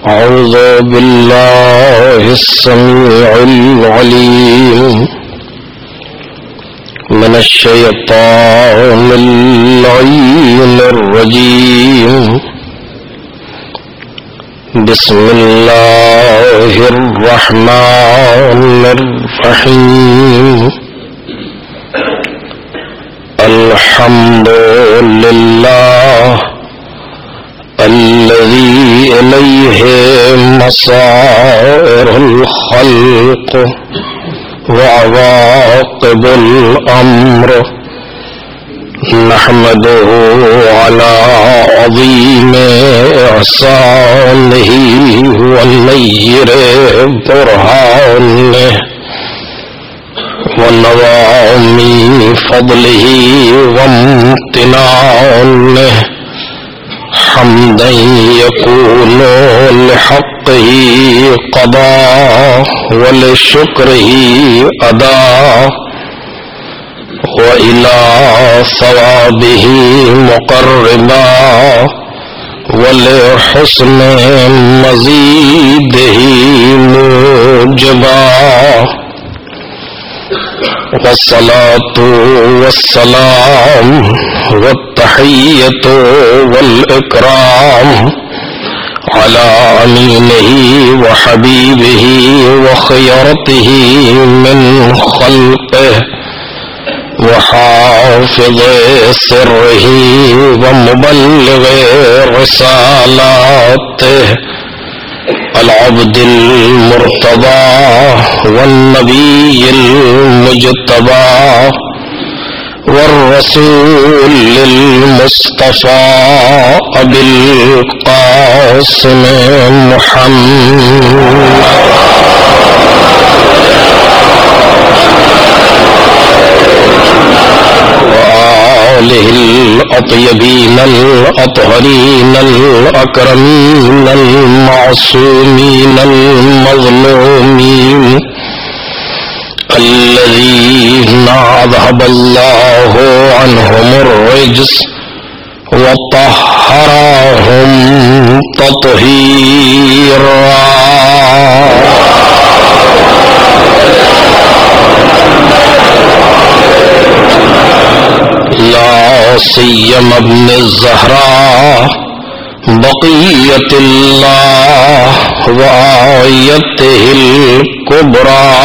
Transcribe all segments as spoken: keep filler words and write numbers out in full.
أعوذ بالله السميع العليم من الشيطان اللعين الرجيم بسم الله الرحمن الرحيم الحمد لله الذي إليه مصائر الخلق وعواقب الأمر نحمده على عظيم إحسانه ونير برهانه ونوام فضله وامتنانه حمدا يكون لحقه قضاء ولشكره أداء وإلى ثوابه مقربا ولحسن مزيده موجبا والصلاة والسلام والتحية والإكرام على أمينه وحبيبه وخيرته من خلقه وحافظ سره ومبلغ رسالاته العبد المرتضى والنبي المجتبى والرسول المصطفى أبي القاسم محمد وآله الأطيبين الأطهرين الأكرمين المعصومين المظلومين الذين أذهب الله عنهم الرجس وطهرهم تطهيرا لا سيما ابن الزهراء بقية الله وآيته الكبرى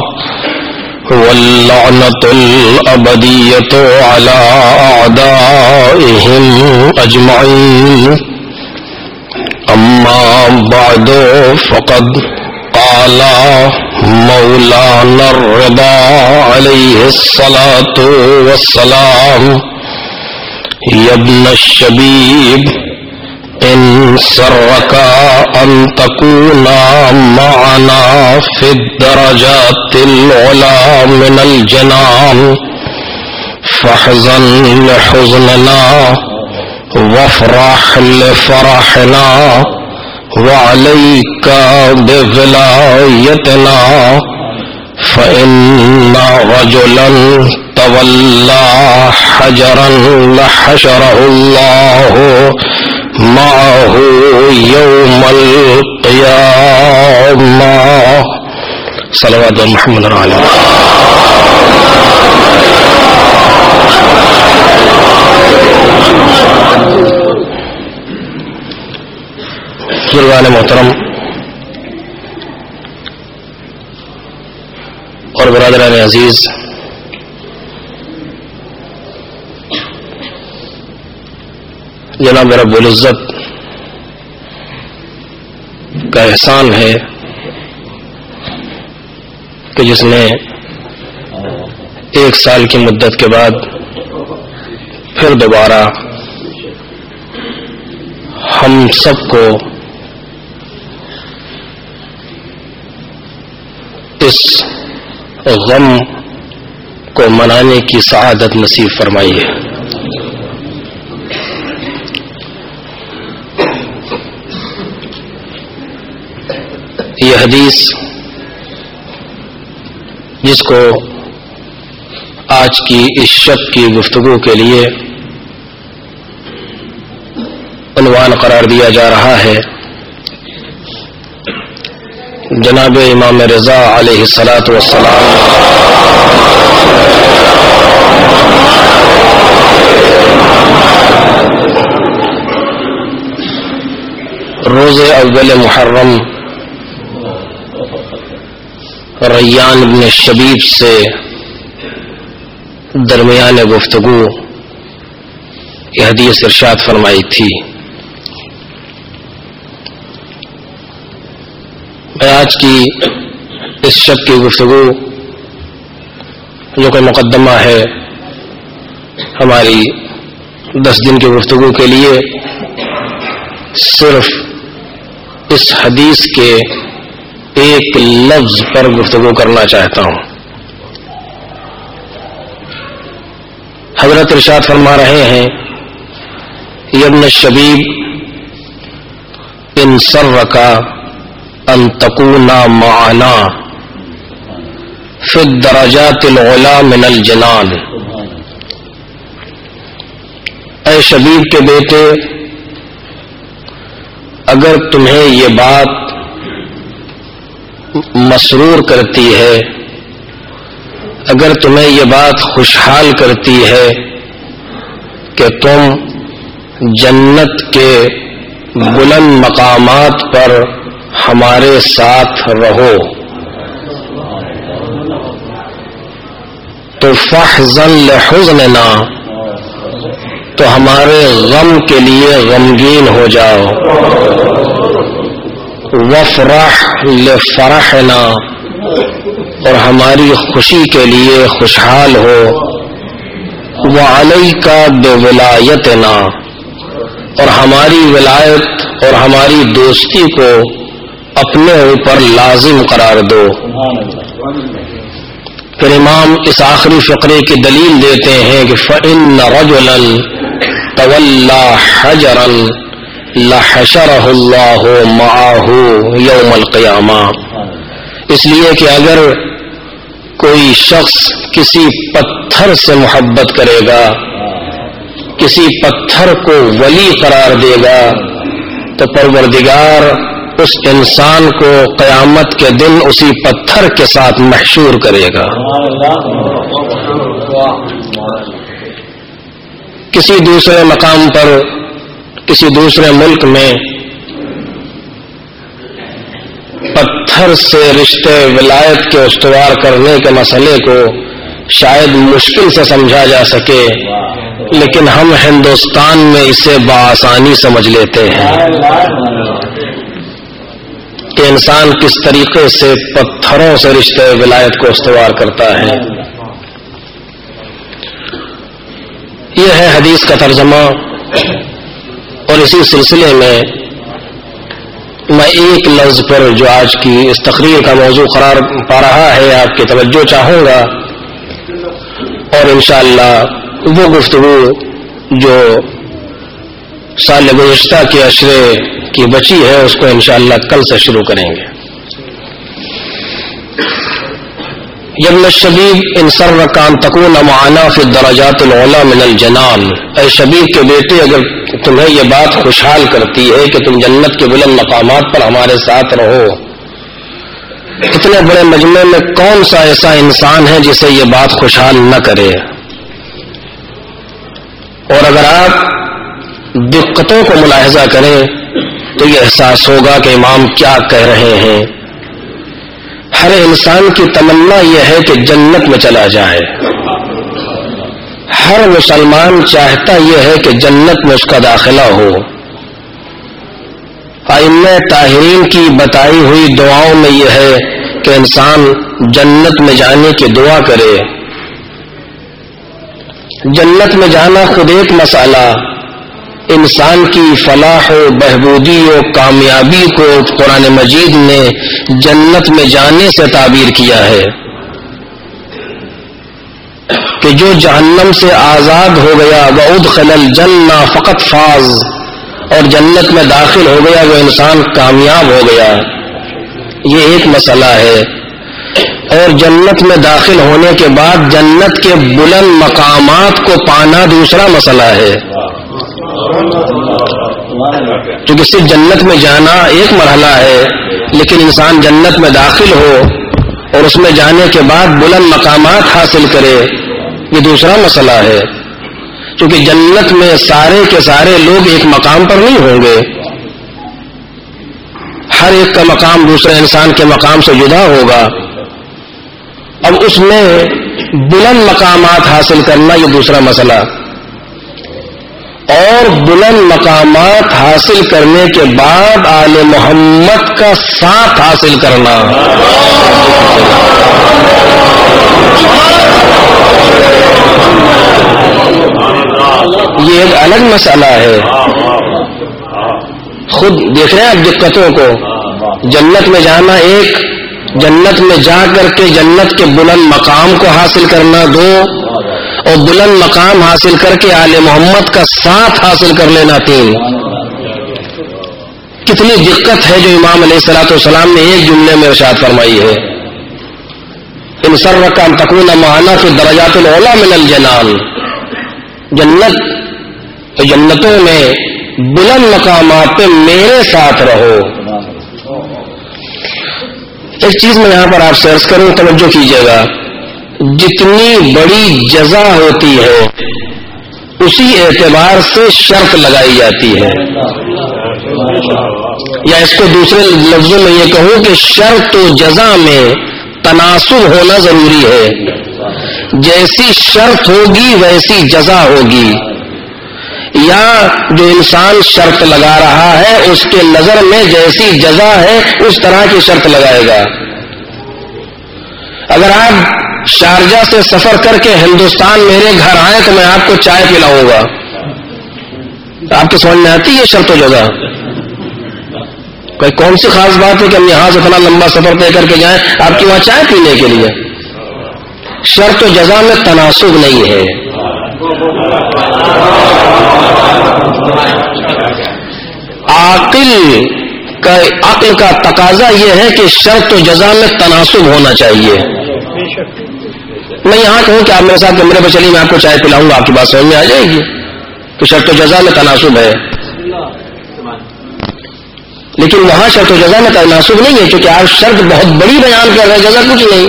واللعنة الأبدية على أعدائهم أجمعين أما بعد فقد قال مولانا الرضا عليه الصلاة والسلام يا ابن الشبيب إن سرك أن تكون معنا في الدرجات العلى من الجنان فاحزن لحزننا وافرح لفرحنا وعليك بولايتنا فإن رجلا تولى حجرا لحشره الله معه يوم القيامة صلوات محمد عليه بزرگان محترم اور برادران عزیز، جناب رب العزت کا احسان ہے کہ جس نے ایک سال کی مدت کے بعد پھر دوبارہ ہم سب کو اس غم کو منانے کی سعادت نصیب فرمائی ہے۔ یہ حدیث جس کو آج کی اس شب کی گفتگو کے لیے عنوان قرار دیا جا رہا ہے جناب امام رضا علیہ الصلاۃ والسلام روز اول محرم ریان بن شبیب سے درمیان گفتگو یہ حدیث ارشاد فرمائی تھی. میں آج کی اس شب کی گفتگو جو کہ مقدمہ ہے ہماری دس دن کی گفتگو کے لیے، صرف اس حدیث کے ایک لفظ پر گفتگو کرنا چاہتا ہوں. حضرت ارشاد فرما رہے ہیں یا ابن الشبیب ان سرک ان تکون معنا فی الدرجات العلی من الجنان. اے شبیب کے بیٹے، اگر تمہیں یہ بات مسرور کرتی ہے، اگر تمہیں یہ بات خوشحال کرتی ہے کہ تم جنت کے بلند مقامات پر ہمارے ساتھ رہو، تو فاحزن لحزننا، تو ہمارے غم کے لیے غمگین ہو جاؤ، وافرح لفرحنا، اور ہماری خوشی کے لیے خوشحال ہو، وعلیک بولایتنا، اور ہماری ولایت اور ہماری دوستی کو اپنے اوپر لازم قرار دو. پھر امام اس آخری فقرے کی دلیل دیتے ہیں کہ فإن رجلا تولى حجرا لحشره الله معه يوم القيامة. اس لیے کہ اگر کوئی شخص کسی پتھر سے محبت کرے گا، کسی پتھر کو ولی قرار دے گا، تو پروردگار اس انسان کو قیامت کے دن اسی پتھر کے ساتھ محشور کرے گا. کسی دوسرے مقام پر، کسی دوسرے ملک میں پتھر سے رشتے ولایت کے استوار کرنے کے مسئلے کو شاید مشکل سے سمجھا جا سکے، لیکن ہم ہندوستان میں اسے بآسانی سمجھ لیتے ہیں کہ انسان کس طریقے سے پتھروں سے رشتے ولایت کو استوار کرتا ہے. یہ ہے حدیث کا ترجمہ، اور اسی سلسلے میں میں ایک لفظ پر جو آج کی اس تقریر کا موضوع قرار پا رہا ہے آپ کی توجہ چاہوں گا، اور انشاءاللہ وہ گفتگو جو سال گزشتہ کے عشرے کی بچی ہے اس کو انشاءاللہ کل سے شروع کریں گے. ابن الشبیب ان سرک ان تکون معنا فی الدرجات العلی من الجنان. اے شبیب کے بیٹے، اگر تمہیں یہ بات خوشحال کرتی ہے کہ تم جنت کے بلند مقامات پر ہمارے ساتھ رہو، اتنے بڑے مجمع میں کون سا ایسا انسان ہے جسے یہ بات خوشحال نہ کرے؟ اور اگر آپ دقتوں کو ملاحظہ کریں تو یہ احساس ہوگا کہ امام کیا کہہ رہے ہیں. ہر انسان کی تمنا یہ ہے کہ جنت میں چلا جائے. ہر مسلمان چاہتا یہ ہے کہ جنت میں اس کا داخلہ ہو. ائمہ طاہرین کی بتائی ہوئی دعاؤں میں یہ ہے کہ انسان جنت میں جانے کی دعا کرے. جنت میں جانا خود ایک مسئلہ، انسان کی فلاح و بہبودی و کامیابی کو قرآن مجید نے جنت میں جانے سے تعبیر کیا ہے کہ جو جہنم سے آزاد ہو گیا وَأُدْخِلَ الْجَنَّةَ فَقَدْ فَازَ، اور جنت میں داخل ہو گیا وہ انسان کامیاب ہو گیا. یہ ایک مسئلہ ہے. اور جنت میں داخل ہونے کے بعد جنت کے بلند مقامات کو پانا دوسرا مسئلہ ہے. کیونکہ صرف جنت میں جانا ایک مرحلہ ہے، لیکن انسان جنت میں داخل ہو اور اس میں جانے کے بعد بلند مقامات حاصل کرے، یہ دوسرا مسئلہ ہے، کیونکہ جنت میں سارے کے سارے لوگ ایک مقام پر نہیں ہوں گے، ہر ایک کا مقام دوسرے انسان کے مقام سے جدا ہوگا۔ اب اس میں بلند مقامات حاصل کرنا یہ دوسرا مسئلہ، اور بلند مقامات حاصل کرنے کے بعد آل محمد کا ساتھ حاصل کرنا، یہ ایک الگ مسئلہ ہے۔ خود دیکھ رہے ہیں اب دقتوں کو، جنت میں جانا ایک، جنت میں جا کر کے جنت کے بلند مقام کو حاصل کرنا دو، اور بلند مقام حاصل کر کے آل محمد کا ساتھ حاصل کر لینا تین۔ کتنی دقت ہے جو امام علیہ الصلوۃ والسلام نے ایک جملے میں ارشاد فرمائی ہے، ان سرک ان تکون معنا فی الدرجات العلی من الجنان، جنت جنتوں میں بلند مقامات پہ میرے ساتھ رہو۔ ایک چیز میں یہاں پر آپ سے عرض کروں، توجہ کیجیے گا، جتنی بڑی جزا ہوتی ہے اسی اعتبار سے شرط لگائی جاتی ہے، یا اس کو دوسرے لفظوں میں یہ کہوں کہ شرط و جزا میں تناسب ہونا ضروری ہے، جیسی شرط ہوگی ویسی جزا ہوگی، یا جو انسان شرط لگا رہا ہے اس کے نظر میں جیسی جزا ہے اس طرح کی شرط لگائے گا۔ اگر آپ شارجہ سے سفر کر کے ہندوستان میرے گھر آئے تو میں آپ کو چائے پلاؤں گا، آپ کی سمجھ میں آتی ہے شرط و جزا؟ کوئی کون سی خاص بات ہے کہ ہم یہاں سے اتنا لمبا سفر طے کر کے جائیں آپ کی وہاں چائے پینے کے لیے؟ شرط و جزا میں تناسب نہیں ہے۔ عاقل کا عقل کا تقاضا یہ ہے کہ شرط و جزا میں تناسب ہونا چاہیے۔ میں یہاں کہوں کہ آپ میرے ساتھ کمرے پہ چلیے، میں آپ کو چائے پلاؤں گا، آپ کی بات سمجھ میں آ جائے گی کہ شرط و جزا میں تناسب ہے، لیکن وہاں شرط و جزا میں تناسب نہیں ہے، کیونکہ آپ شرط بہت بڑی بیان کر رہے ہیں، جزا کچھ نہیں۔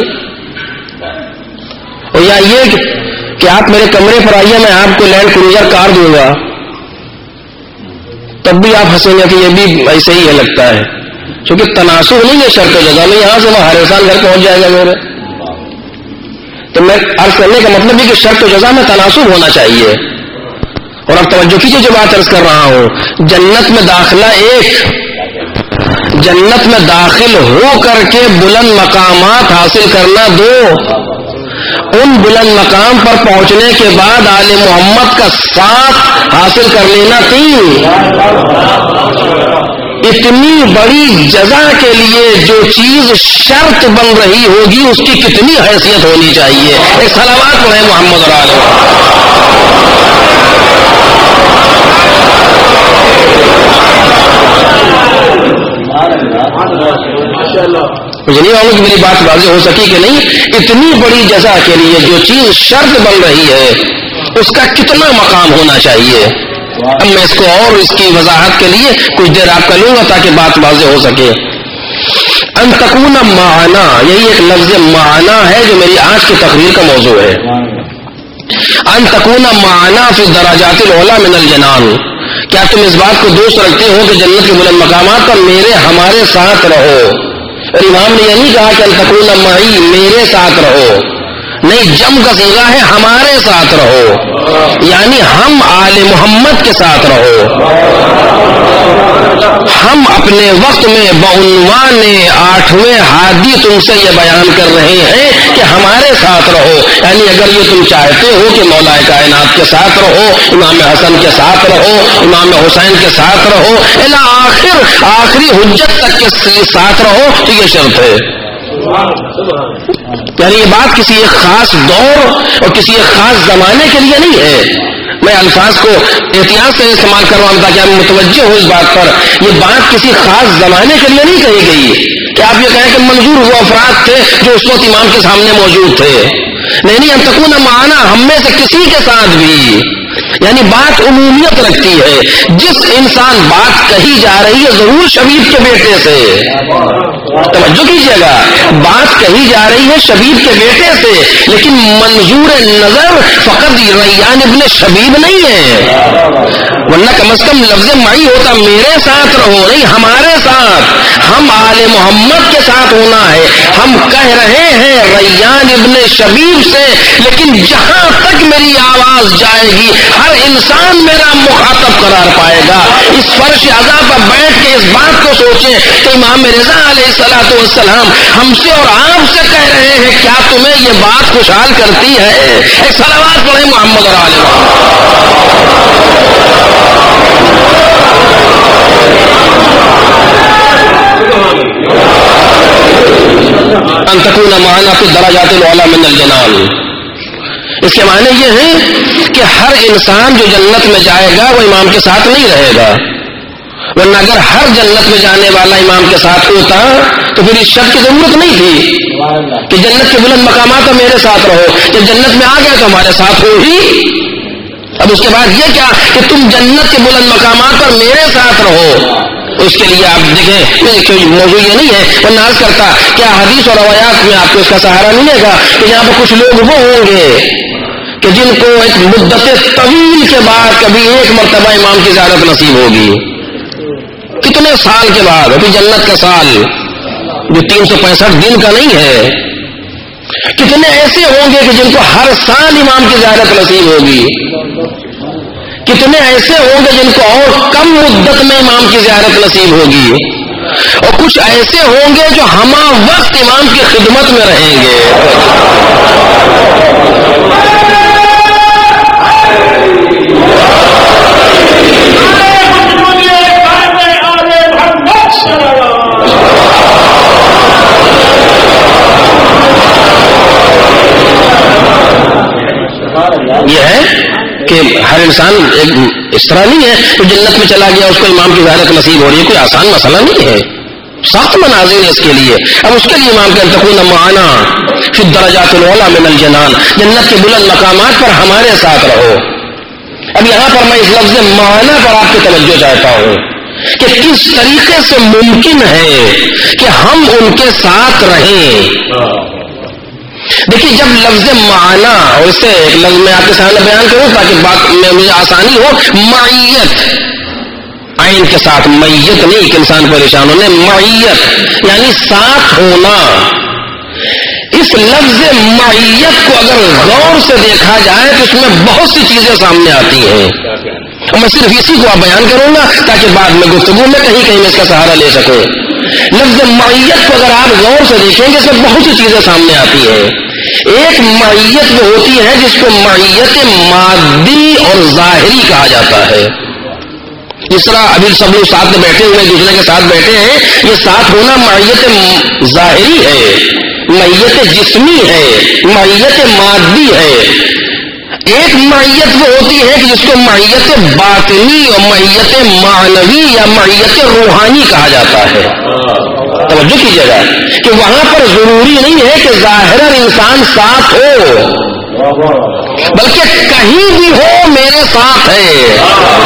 اور یا یہ کہ آپ میرے کمرے پر آئیے، میں آپ کو لینڈ کروزر کار دوں گا، تب بھی آپ ہنسیں گے کہ یہ بھی ایسے ہی ہے لگتا ہے، کیونکہ تناسب نہیں ہے شرط و جزا میں، یہاں سے وہاں ہر انسان گھر پہنچ جائے گا میرے۔ تو میں عرض کرنے کا مطلب ہے کہ شرط و جزا میں تناسب ہونا چاہیے۔ اور اب توجہ کیجیے جو بات عرض کر رہا ہوں، جنت میں داخلہ ایک، جنت میں داخل ہو کر کے بلند مقامات حاصل کرنا دو، ان بلند مقام پر پہنچنے کے بعد آل محمد کا ساتھ حاصل کر لینا تین۔ اتنی بڑی جزا کے لیے جو چیز شرط بن رہی ہوگی اس کی کتنی حیثیت ہونی چاہیے۔ ایک صلوات پڑھیں محمد اور آل مجھے نہیں معلوم کہ میری بات واضح ہو سکی کہ نہیں۔ اتنی بڑی جزا کے لیے جو چیز شرط بن رہی ہے اس کا کتنا مقام ہونا چاہیے۔ اب میں اس کو اور اس کی وضاحت کے لیے کچھ دیر آپ کا لوں گا تاکہ بات واضح ہو سکے۔ ان تکون معنا، یہی ایک لفظ معنا ہے جو میری آج کی تقریر کا موضوع ہے۔ ان تکون معنا فی الدرجات العلی من الجنان، کیا تم اس بات کو دوست رکھتے ہو کہ جنت کے بلند مقامات پر میرے ہمارے ساتھ رہو؟ اور امام نے یہ نہیں کہا کہ ان تکون معی، میرے ساتھ رہو، نہیں، جم کا صیغہ ہے ہمارے ساتھ رہو، یعنی ہم آل محمد کے ساتھ رہو۔ ہم اپنے وقت میں بعنوان آٹھویں ہادی تم سے یہ بیان کر رہے ہیں کہ ہمارے ساتھ رہو، یعنی اگر یہ تم چاہتے ہو کہ مولا کائنات کے ساتھ رہو، امام حسن کے ساتھ رہو، امام حسین کے ساتھ رہو، الی آخر آخری حجت تک کے ساتھ رہو، تو یہ شرط ہے۔ یعنی یہ بات کسی ایک خاص دور اور کسی ایک خاص زمانے کے لیے نہیں ہے۔ میں الفاظ کو احتیاط سے استعمال کر رہا ہوں تاکہ آپ متوجہ ہو اس بات پر۔ یہ بات کسی خاص زمانے کے لیے نہیں کہی گئی کہ آپ یہ کہیں کہ منظور وہ افراد تھے جو اس وقت امام کے سامنے موجود تھے، نہیں نہیں، ان تکون معنا ہم میں سے کسی کے ساتھ بھی یعنی بات عمومیت رکھتی ہے. جس انسان بات کہی جا رہی ہے ضرور شبیب کے بیٹے سے, توجہ کیجیے گا, بات کہی جا رہی ہے شبیب کے بیٹے سے, لیکن منظور نظر فقط ریان ابن شبیب نہیں ہے, ورنہ کم از کم لفظ معی ہوتا میرے ساتھ رہو, نہیں ہمارے ساتھ, ہم آل محمد کے ساتھ ہونا ہے. ہم کہہ رہے ہیں ریان ابن شبیب سے, لیکن جہاں تک میری آواز جائے گی ہر انسان میرا مخاطب قرار پائے گا. اس فرش عزا پر بیٹھ کے اس بات کو سوچیں کہ امام رضا علیہ الصلوۃ والسلام ہم سے اور آپ سے کہہ رہے ہیں, کیا تمہیں یہ بات خوشحال کرتی ہے؟ ایک صلوات پڑھیں محمد اور آل ان تکون معنا فی الدرجات العلی من الجنان. اس کے معنی یہ ہے کہ ہر انسان جو جنت میں جائے گا وہ امام کے ساتھ نہیں رہے گا, ورنہ اگر ہر جنت میں جانے والا امام کے ساتھ ہوتا تو پھر اس شرط کی ضرورت نہیں تھی کہ جنت کے بلند مقامات پر میرے ساتھ رہو. جب جنت میں آ گیا تو ہمارے ساتھ ہو ہی. اب اس کے بعد یہ کیا کہ تم جنت کے بلند مقامات پر میرے ساتھ رہو. اس کے لیے آپ دیکھیں موضوع یہ نہیں ہے, وہ ناز کرتا کیا حدیث اور روایات میں آپ کو اس کا سہارا ملے گا کہ یہاں پہ کچھ لوگ وہ ہوں گے کہ جن کو ایک مدت طویل کے بعد کبھی ایک مرتبہ امام کی زیارت نصیب ہوگی. کتنے سال کے بعد, ابھی جنت کا سال جو تین سو پینسٹھ دن کا نہیں ہے, کتنے ایسے ہوں گے کہ جن کو ہر سال امام کی زیارت نصیب ہوگی. کتنے ایسے ہوں گے جن کو اور کم مدت میں امام کی زیارت نصیب ہوگی, اور کچھ ایسے ہوں گے جو ہمہ وقت امام کی خدمت میں رہیں گے. یہ ہے کہ ہر انسان ایک اس طرح نہیں ہے تو جنت میں چلا گیا اس کو امام کی زیارت نصیب ہو رہی ہے. کوئی آسان مسئلہ نہیں ہے, سخت مناظر ہے اس کے لیے. اب اس کے لیے امام کے تکون معنا فی الدرجات العلی من الجنان, جنت کے بلند مقامات پر ہمارے ساتھ رہو. اب یہاں پر میں اس لفظ معنا پر آپ کی توجہ چاہتا ہوں کہ کس طریقے سے ممکن ہے کہ ہم ان کے ساتھ رہیں. دیکھیے جب لفظ معنا, اور اس سے ایک لفظ میں آپ کے سامنے بیان کروں تاکہ بات میں مجھے آسانی ہو, معیت عین کے ساتھ, میت نہیں کہ انسان پریشان ہونے, معیت یعنی ساتھ ہونا. اس لفظ معیت کو اگر غور سے دیکھا جائے تو اس میں بہت سی چیزیں سامنے آتی ہیں, اور میں صرف اسی کو بیان کروں گا تاکہ بعد میں گفتگو میں کہیں کہیں میں اس کا سہارا لے سکوں. لفظ معیت کو اگر آپ غور سے دیکھیں گے اس میں بہت سی چیزیں سامنے آتی ہیں. ایک معیت وہ ہوتی ہے جس کو معیت مادی اور ظاہری کہا جاتا ہے. اس طرح ابھی سب لوگ ساتھ میں بیٹھے ہوئے دوسرے کے ساتھ بیٹھے ہیں, یہ ساتھ ہونا معیت ظاہری ہے, معیت جسمی ہے, معیت مادی ہے. ایک معیت وہ ہوتی ہے کہ جس کو معیت باطنی اور معیت معنوی یا معیت روحانی کہا جاتا ہے. توجہ کیجیے گا کہ وہاں پر ضروری نہیں ہے کہ ظاہراً انسان ساتھ ہو, بلکہ کہیں بھی ہو میرے ساتھ ہے.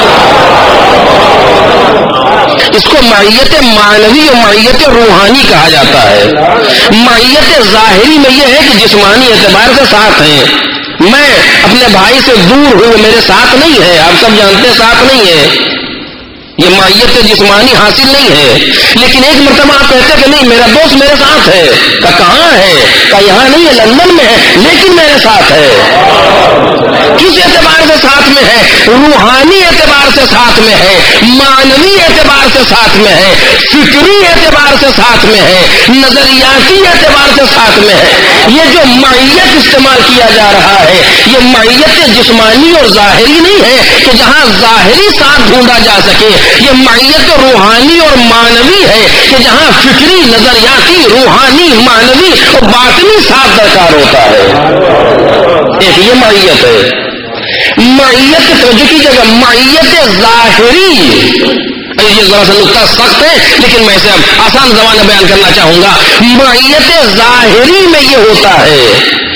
اس کو معیت معنوی اور معیت روحانی کہا جاتا ہے. معیت ظاہری میں یہ ہے کہ جسمانی اعتبار سے ساتھ ہیں. میں اپنے بھائی سے دور ہوں, میرے ساتھ نہیں ہے, آپ سب جانتے ہیں ساتھ نہیں ہے, یہ معیت جسمانی حاصل نہیں ہے. لیکن ایک مرتبہ آپ کہتے کہ نہیں میرا دوست میرے ساتھ ہے, کہ کہاں ہے, کہ یہاں نہیں ہے لندن میں ہے, لیکن میرے ساتھ ہے. کس اعتبار سے ساتھ میں ہے؟ روحانی اعتبار سے ساتھ میں ہے, معنوی اعتبار سے ساتھ میں ہے, فکری اعتبار سے ساتھ میں ہے, نظریاتی اعتبار سے ساتھ میں ہے. یہ جو معیت استعمال کیا جا رہا ہے یہ معیت جسمانی اور ظاہری نہیں ہے کہ جہاں ظاہری ساتھ ڈھونڈا جا سکے. یہ معیت روحانی اور معنوی ہے کہ جہاں فکری, نظریاتی, روحانی, معنوی اور باطنی ساتھ درکار ہوتا ہے. ایک یہ معیت ہے. معیت توجہ کی جگہ معیت ظاہری, یہ ذرا سا نقطہ سخت ہے لیکن میں اسے اب آسان زبان میں بیان کرنا چاہوں گا. معیت ظاہری میں یہ ہوتا ہے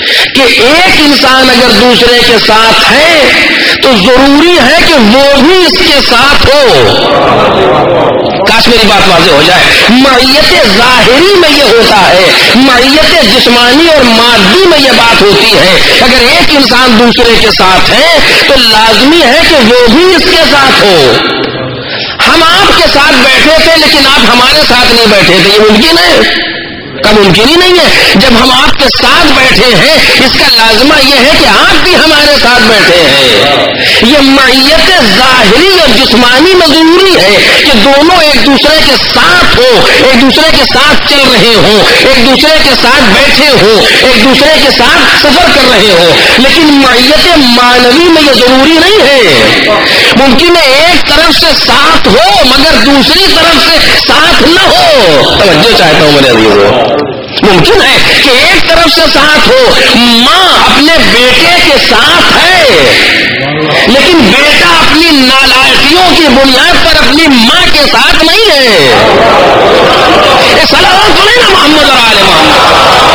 کہ ایک انسان اگر دوسرے کے ساتھ ہے تو ضروری ہے کہ وہ بھی اس کے ساتھ ہو. کاش میری بات واضح ہو جائے. معیت ظاہری میں یہ ہوتا ہے, معیت جسمانی اور مادی میں یہ بات ہوتی ہے. اگر ایک انسان دوسرے کے ساتھ ہے تو لازمی ہے کہ وہ بھی اس کے ساتھ ہو. ہم آپ کے ساتھ بیٹھے تھے لیکن آپ ہمارے ساتھ نہیں بیٹھے تھے, یہ ممکن ہے؟ کا ممکن ہی نہیں ہے. جب ہم آپ کے ساتھ بیٹھے ہیں اس کا لازمہ یہ ہے کہ آپ بھی ہمارے ساتھ بیٹھے ہیں. یہ معیت ظاہری اور جسمانی میں ضروری ہے کہ دونوں ایک دوسرے کے ساتھ ہوں, ایک دوسرے کے ساتھ چل رہے ہوں, ایک دوسرے کے ساتھ بیٹھے ہوں, ایک دوسرے کے ساتھ سفر کر رہے ہوں. لیکن معیت معنوی میں یہ ضروری نہیں ہے. ممکن ہے ایک طرف سے ساتھ ہو مگر دوسری طرف سے ساتھ نہ ہو. توجہ چاہتا ہوں میرے عزیزو. ممکن ہے کہ ایک طرف سے ساتھ ہو, ماں اپنے بیٹے کے ساتھ ہے لیکن بیٹا اپنی نالائقیوں کی بنیاد پر اپنی ماں کے ساتھ نہیں ہے. یہ صلوات پڑھیں نا محمد اور آل محمد.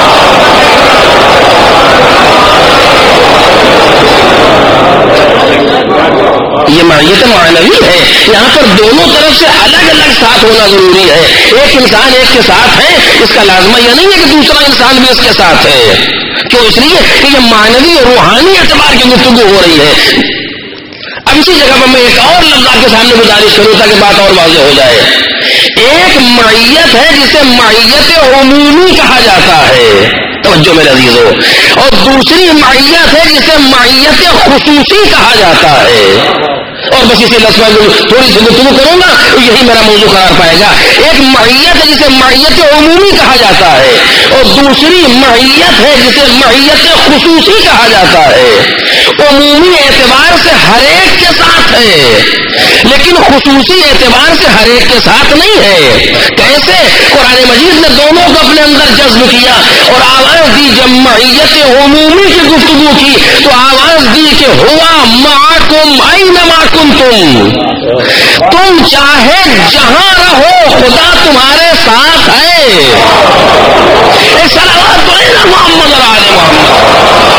یہ معیت معنوی ہے. یہاں پر دونوں طرف سے الگ الگ ساتھ ہونا ضروری ہے. ایک انسان ایک کے ساتھ ہے اس کا لازمہ یہ نہیں ہے کہ دوسرا انسان بھی اس کے ساتھ ہے. کیوں؟ اس لیے کہ یہ معنوی روحانی اعتبار کی گفتگو ہو رہی ہے. اب اسی جگہ پر میں ایک اور لفظ آپ کے سامنے گزارش کروں تاکہ بات اور واضح ہو جائے. ایک معیت ہے جسے معیت عمومی کہا جاتا ہے, توجہ میرے عزیزو, اور دوسری معیت ہے جسے معیت خصوصی کہا جاتا ہے. اور بس اسی لفظ میں تھوڑی سی گفتگو کروں گا یہی میرا موضوع قرار پائے گا. ایک معیت ہے جسے معیت عمومی کہا جاتا ہے اور دوسری معیت ہے جسے معیت خصوصی کہا جاتا ہے. عمومی اعتبار سے ہر ایک کے ساتھ ہے لیکن خصوصی اعتبار سے ہر ایک کے ساتھ نہیں ہے. کیسے؟ قرآن مجید نے دونوں کو اپنے اندر جذب کیا اور آواز دی. جب معیت عمومی کی گفتگو کی تو آواز دی کہ ہوا معکم اینما کنتم, تم چاہے جہاں رہو خدا تمہارے ساتھ ہے. اے صلوات پڑھیں نا محمد اور آل محمد.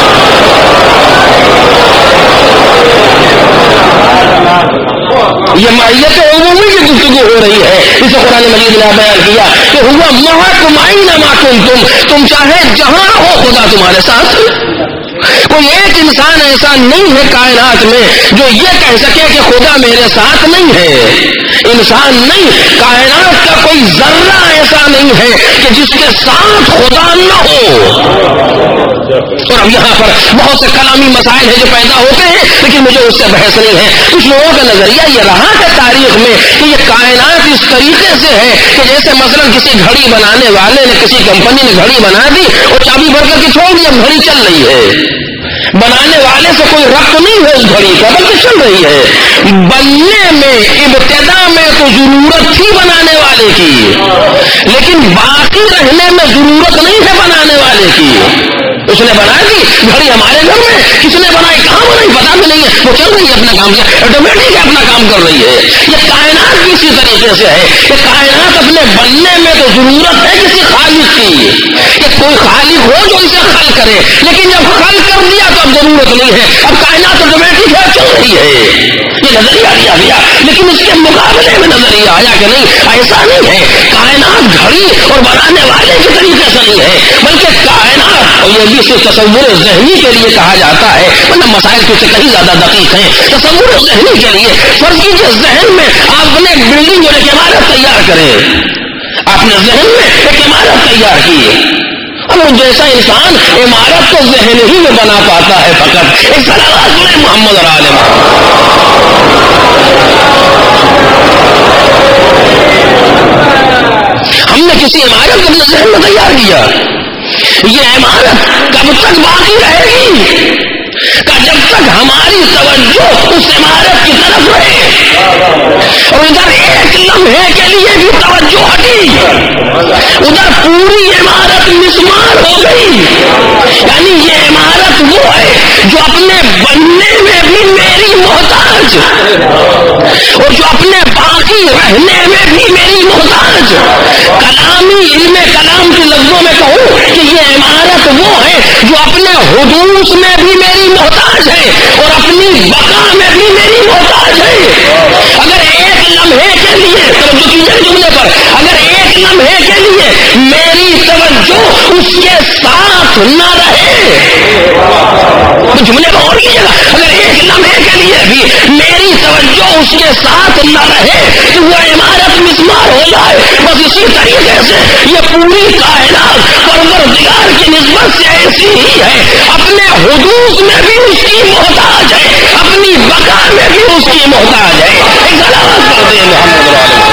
یہ معیت عمومی کی گفتگو ہو رہی ہے. اسے قرآن مجید نے بیان کیا کہ ہوا معکم اینما کنتم, تم چاہے جہاں رہو خدا تمہارے ساتھ. کوئی ایک انسان ایسا نہیں ہے کائنات میں جو یہ کہہ سکے کہ خدا میرے ساتھ نہیں ہے. انسان نہیں, کائنات کا کوئی ذرہ ایسا نہیں ہے کہ جس کے ساتھ خدا نہ ہو. اور اب یہاں پر بہت سے کلامی مسائل ہیں جو پیدا ہوتے ہیں لیکن مجھے اس سے بحث نہیں ہے. کچھ لوگوں کا نظریہ یہ رہا ہے تاریخ میں کہ یہ کائنات اس طریقے سے ہے کہ جیسے مثلا کسی گھڑی بنانے والے نے, کسی کمپنی نے گھڑی بنا دی اور چابی بھر کر کے چھوڑ دی, اب گھڑی چل رہی ہے. بنانے والے سے کوئی ربط نہیں ہے اس گھڑی کا بلکہ چل رہی ہے. بننے میں ابتدا میں تو ضرورت تھی بنانے والے کی لیکن باقی رہنے میں ضرورت نہیں ہے بنانے والے کی. اس نے بنا دی گھڑی ہمارے گھر میں, کس نے بنائی کہاں بنائی پتا بھی نہیں ہے, وہ چل رہی ہے اپنا کام سے, آٹومیٹک اپنا کام کر رہی ہے. یہ کائنات بھی اسی طریقے سے ہے کہ کائنات اپنے بننے میں تو ضرورت ہے کسی خالق کی کہ کوئی خالق ہو جو اسے خلق کرے, لیکن جب خلق کر دیا تو اب ضرورت نہیں ہے, اب کائنات آٹومیٹک ہے چل رہی ہے. یہ نظریہ دیا گیا لیکن اس کے مقابلے میں نظریہ آیا کہ نہیں ایسا نہیں ہے. کائنات گھڑی اور بنانے والے کے طریقے سے نہیں ہے بلکہ کائنات, اور یہ بھی صرف تصور ذہنی کے لیے کہا جاتا ہے ورنہ مسائل تو سے کہیں زیادہ دقیق ہیں. تصور ذہنی کے لیے فرض کیجیے ذہن میں آپ نے ایک بلڈنگ اور ایک عمارت تیار کرے, آپ نے ذہن میں ایک عمارت تیار کی. اب وہ جیسا انسان عمارت تو ذہن ہی میں بنا پاتا ہے فقط. ایک صلوات پڑھیں محمد اور آل محمد. ہم نے کسی عمارت کو اپنے ذہن میں تیار کیا, یہ عمارت کب تک باقی رہے گی کہ جب تک ہماری توجہ اس عمارت کی طرف رہے, اور ادھر ایک لمحے کے لیے بھی توجہ ہٹی ادھر پوری عمارت مسمار ہو گئی. یعنی یہ عمارت وہ ہے جو اپنے بننے میں بھی میری محتاج اور جو اپنے باقی رہنے میں بھی میری محتاج. کلامی علم کلام کے لفظوں میں کہوں کہ یہ عمارت وہ ہے جو حدوث میں بھی میری محتاج ہے اور اپنی بقا میں بھی میری محتاج ہے. اگر ایک لمحے کے لیے توجہ کیجیے جملے پر, اگر ایک لمحے کے لیے میری توجہ اس کے ساتھ نہ رہے, جملے کو اور کیجیے گا, اگر ایک لمحے کے لیے بھی میری توجہ اس کے ساتھ نہ رہے تو وہ عمارت مسمار ہو جائے. بس اسی طریقے سے یہ پوری کائنات پروردگار کی نسبت سے ایسی ہی ہے, اپنے حدوث میں بھی اس کی محتاج ہے, اپنی بقا میں بھی اس کی محتاج ہے. ایک سلامت کرتے ہیں محمد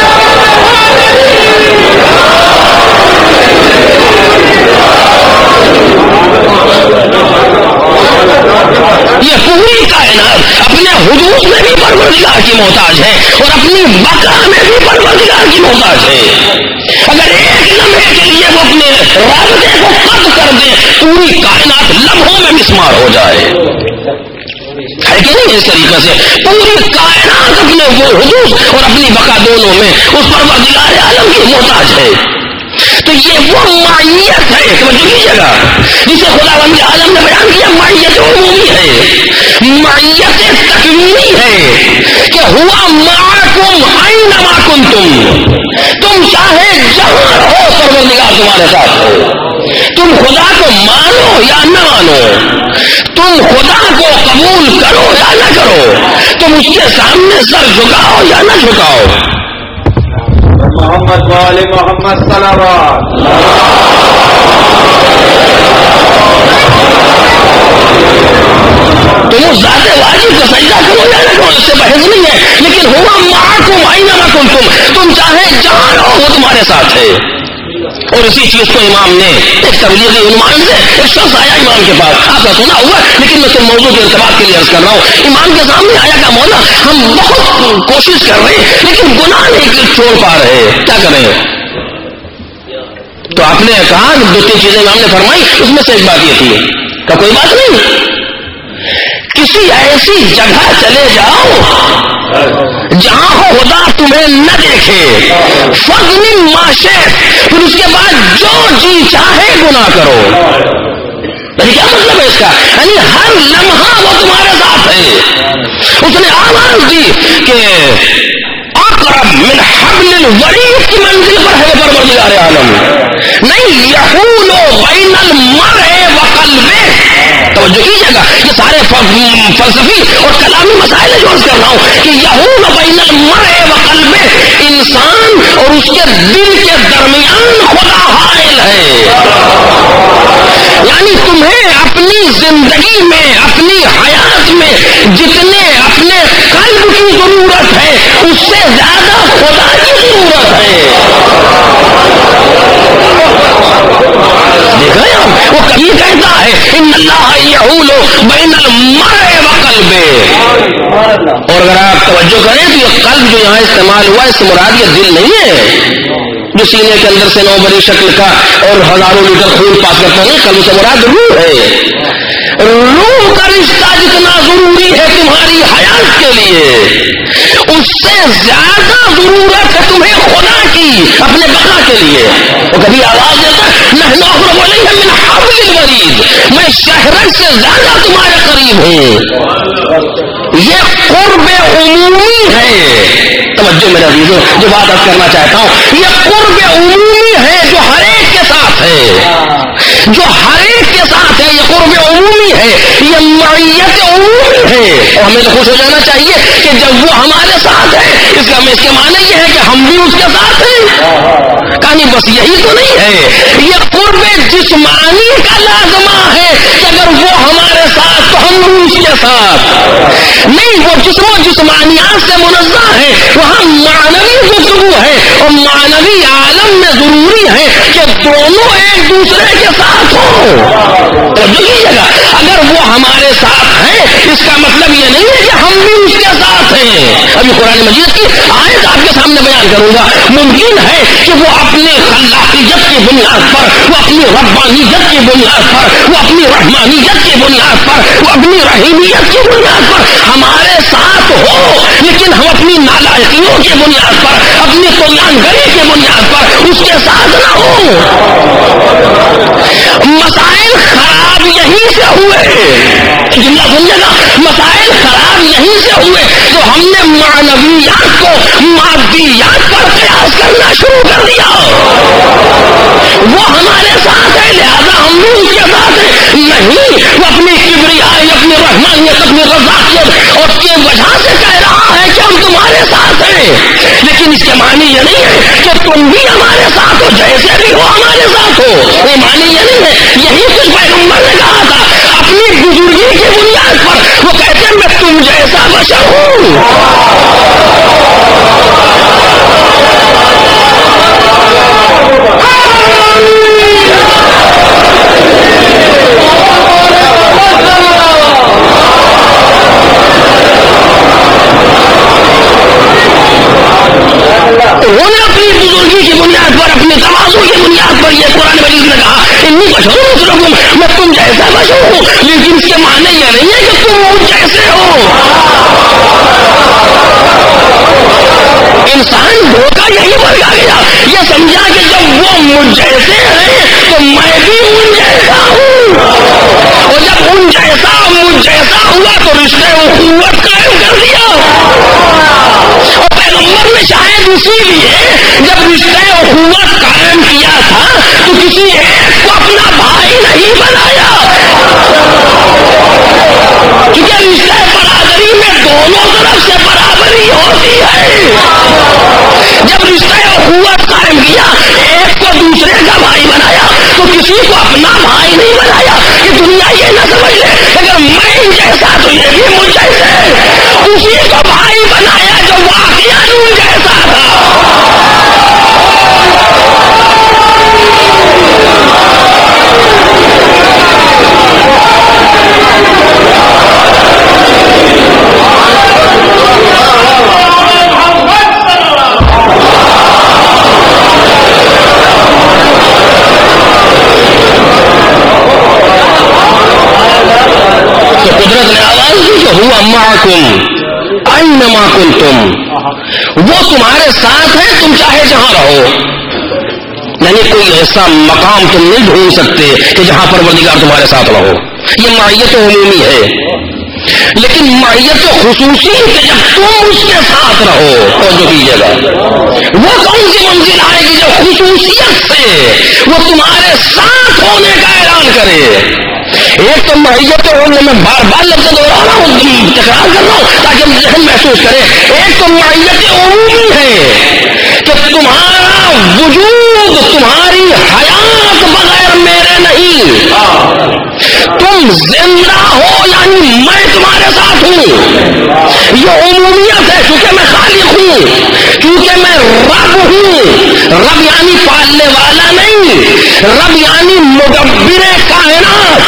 یہ پوری کائنات اپنے حدود میں بھی پروردگار کی محتاج ہے اور اپنی بقا میں بھی پروردگار کی محتاج ہے. اگر ایک لمحے کے لیے وہ اپنے رابطے کو قطع کر دے پوری کائنات لمحوں میں مسمار ہو جائے, ہے کہ نہیں؟ اس طریقے سے پوری کائنات اپنے وہ حدود اور اپنی بقا دونوں میں اس پروردگار عالم کی محتاج ہے. تو یہ وہ معیت ہے, توجہ کیجیے گا, جسے خداوند عالم نے بیان کیا معیت عمومی ہے, معیت تکوینی ہے کہ ہوا معکم اینما کنتم, تم چاہے جہاں رہو پروردگار تمہارے ساتھ ہو. تم خدا کو مانو یا نہ مانو, تم خدا کو قبول کرو یا نہ کرو, تم اس کے سامنے سر جھکاؤ یا نہ جھکاؤ. محمد والے محمد صلوات. تم اس ذات واجب کو سجدہ کرو یا نہ کرو, اس سے بحث نہیں ہے, لیکن ہوا معکم اینما کنتم, تم چاہے جہاں رہو وہ تمہارے ساتھ ہے. اور اسی چیز کو امام نے ایک تبلیغی عنوان سے ایک شخص آیا امام کے پاس, آپ نے سنا ہوا لیکن میں صرف موضوع کے ارتباط کے لیے عرض کر رہا ہوں. امام کے سامنے آیا کہ مولا ہم بہت کوشش کر رہے ہیں لیکن گناہ نہیں چھوڑ پا رہے, کیا کریں؟ تو آپ نے کہا دو تین چیزیں امام نے فرمائی, اس میں سے ایک بات یہ تھی کہ کوئی بات نہیں, کسی ایسی جگہ چلے جاؤ جہاں خدا تمہیں نہ دیکھے, فضل معاشے, پھر اس کے بعد جو جی چاہے گناہ کرو. یعنی کیا مطلب ہے اس کا؟ یعنی ہر لمحہ وہ تمہارے ساتھ ہے. اس نے آواز دی کہ اقرب من حبل الورید کی منزل پر ہے پروردگار عالم, نہیں یحول بین المرء وقلبہ. توجہ کیجیے گا, یہ سارے فلسفی اور کلامی مسائل جو عرض کر رہا ہوں کہ یحول بین المرء وقلبہ, انسان اور اس کے دل کے درمیان خدا حائل ہے. یعنی تمہیں اپنی زندگی میں اپنی حیات میں جتنے اپنے قلب کی ضرورت ہے اس سے زیادہ خدا کی ضرورت ہے. دیکھا آپ, وہ کبھی کہتا ہے ان اللہ یحول بین المرء وقلبہ, اور اگر آپ توجہ کریں تو یہ قلب جو یہاں استعمال ہوا اس سے مراد یہ دل نہیں ہے جو سینے کے اندر سے نو بڑی شکل کا اور ہزاروں لیٹر خون پاس کرتا نہیں, قلب سے مراد روح ہے. روح کا رشتہ جتنا ضروری ہے تمہاری حیات کے لیے اس سے زیادہ ضرورت ہے تمہیں خدا کی اپنے بقا کے لیے. وہ کبھی آواز دیتا ہے نحن اقرب الیہ من حبل الورید, میں شہرک سے زیادہ تمہارے قریب ہوں. یہ قرب عمومی ہے. توجہ میرے عزیزوں, جو بات اب کرنا چاہتا ہوں, یہ قرب عمومی ہے جو ہر ایک کے ساتھ ہے, جو ہر ایک کے ساتھ ہے. یہ قرب عمومی ہے, یہ معیت عمومی ہے. اور ہمیں تو خوش ہو جانا چاہیے کہ جب وہ ہمارے ساتھ ہے, اس کا اس کے معنی یہ ہے کہ ہم بھی اس کے ساتھ ہیں. کہانی بس یہی تو نہیں ہے, یہ قرب جسمانی کا لازمہ ہے کہ اگر وہ ہمارے ساتھ تو ہم بھی اس کے ساتھ نہیں. وہ جسم و جسمانیات سے منزہ ہے, وہاں معنوی گفتگو ہے, اور معنوی عالم میں ضروری ہے کہ دونوں ایک دوسرے کے ساتھ ہوں. تو دیکھیے گا, اگر وہ ہمارے ساتھ ہیں اس کا مطلب یہ نہیں ہے کہ ہم بھی اس کے ساتھ ہیں. ابھی قرآن مجید کی آیت آپ کے سامنے بیان کروں گا. ممکن ہے کہ وہ اپنے خلاقیت کی بنیاد پر, وہ اپنی ربانیت کی بنیاد پر, وہ اپنی رحمانیت کی بنیاد پر, وہ اپنی رحیمیت کی بنیاد پر ہمارے ساتھ ہو, لیکن ہم اپنی نالائقیوں کی بنیاد پر, اپنی طغیان گری کی بنیاد پر اس کے ساتھ نہ ہو. مسائل خراب یہی سے ہوئے. جملہ سمجھے گا, مسائل خراب یہیں سے ہوئے تو ہم نے معنویات کو مادیات پر قیاس کرنا شروع کر دیا. وہ ہمارے ساتھ ہے لہذا ہم بھی ان کے ساتھ ہیں. نہیں, وہ اپنی کبریائی, اپنی رحمانیت, اپنی رضاقیت اور کی وجہ سے کہہ رہا ہے کہ ہم تمہارے ساتھ ہیں, لیکن اس کے معنی یہ نہیں ہے کہ تم بھی ہمارے ساتھ ہو, جیسے بھی ہو ہمارے ساتھ ہو. وہ معنی یہ نہیں ہے. یہی کچھ پیغمبر نے کہا تھا اپنی بزرگی کی بنیاد پر. وہ کہتے ہیں میں تم جیسا بشر ہوں. انہوں نے اپنی بزرگی کی بنیاد پر, اپنے تواضع کی بنیاد پر یہ قرآن مجید نے کہا انی بشر مثلکم, میں تم جیسا بشر ہوں. لیکن اس کے معنی یہ نہیں ہے کہ تم مجھ جیسے ہو. انسان دھوکہ یہی بن گیا, یہ سمجھا کہ جب وہ مجھ جیسے ہیں تو میں بھی ان جیسا ہوں, اور جب ان جیسا مجھ جیسا ہوا تو رشتے اخوت قائم کر دیا. اور پیغمبر نے شاید اسی لیے جب رشتے اخوت قائم کیا تھا تو کسی ایک کو اپنا بھائی نہیں بنایا, کیونکہ رشتے برادری میں دونوں طرف سے برابری ہوتی ہے. جب رشتے اخوت قائم کیا, ایک کو دوسرے کا بھائی بنایا تو کسی کو اپنا بھائی نہیں بنایا. کہ دنیا یہ نہ سمجھ لے اگر میں جیسا تو یہ بھی مجھ جیسے, اسی کو بھائی بنایا جو واقعہ ان جیسا تھا. تو قدرت نے آواز دی کہ ہوا معکم اینما کنتم, وہ تمہارے ساتھ ہے تم چاہے جہاں رہو. یعنی کوئی ایسا مقام تم نہیں ڈھونڈ سکتے کہ جہاں پروردگار تمہارے ساتھ رہو. یہ معیت عمومی ہے, لیکن معیت خصوصی کہ جب تم اس کے ساتھ رہو. توجہ کیجیے گا, وہ کون سی منزل آئے گی جو خصوصیت سے وہ تمہارے ساتھ ہونے کا اعلان کرے. ایک تو معیت ہونے میں بار بار لفظ دوہرا رہا ہوں, تکرار کر رہا ہوں تاکہ ہم ذہن محسوس کریں. ایک تو معیت عمومی ہے کہ تمہارا وجود, تمہاری حیات بغیر میرے نہیں. تم زندہ ہو یعنی میں تمہارے ساتھ ہوں. یہ عمومیت ہے کیونکہ میں خالق ہوں, کیونکہ میں رب ہوں. رب یعنی پالنے والا نہیں, رب یعنی مدبر کائنات.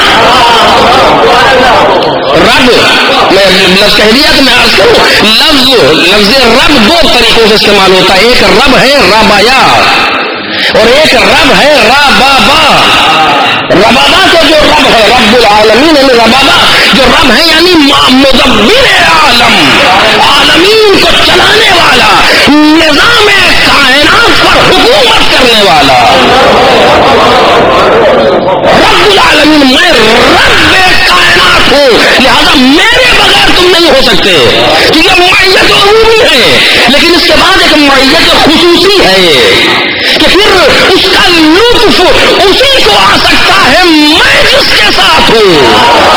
رب میں لفظ کہہ دیا تو میں عرض کروں, لفظ لفظ رب دو طریقوں سے استعمال ہوتا ہے. ایک رب ہے ربایا اور ایک رب ہے ربابا. ربابا تو جو رب ہے رب العالمین, یعنی ربابا جو رب ہے یعنی مدبر عالم, عالمین کو چلانے والا, نظام کائنات پر حکومت کرنے والا. رب العالمین, میں رب کائنات ہوں, لہذا میرے بغیر تم نہیں ہو سکتے. کیونکہ معیت عمومی ہے, لیکن اس کے بعد ایک معیت خصوصی ہے کہ پھر اس کا لطف اسی کو آ سکتا ہے میں جس کے ساتھ ہوں.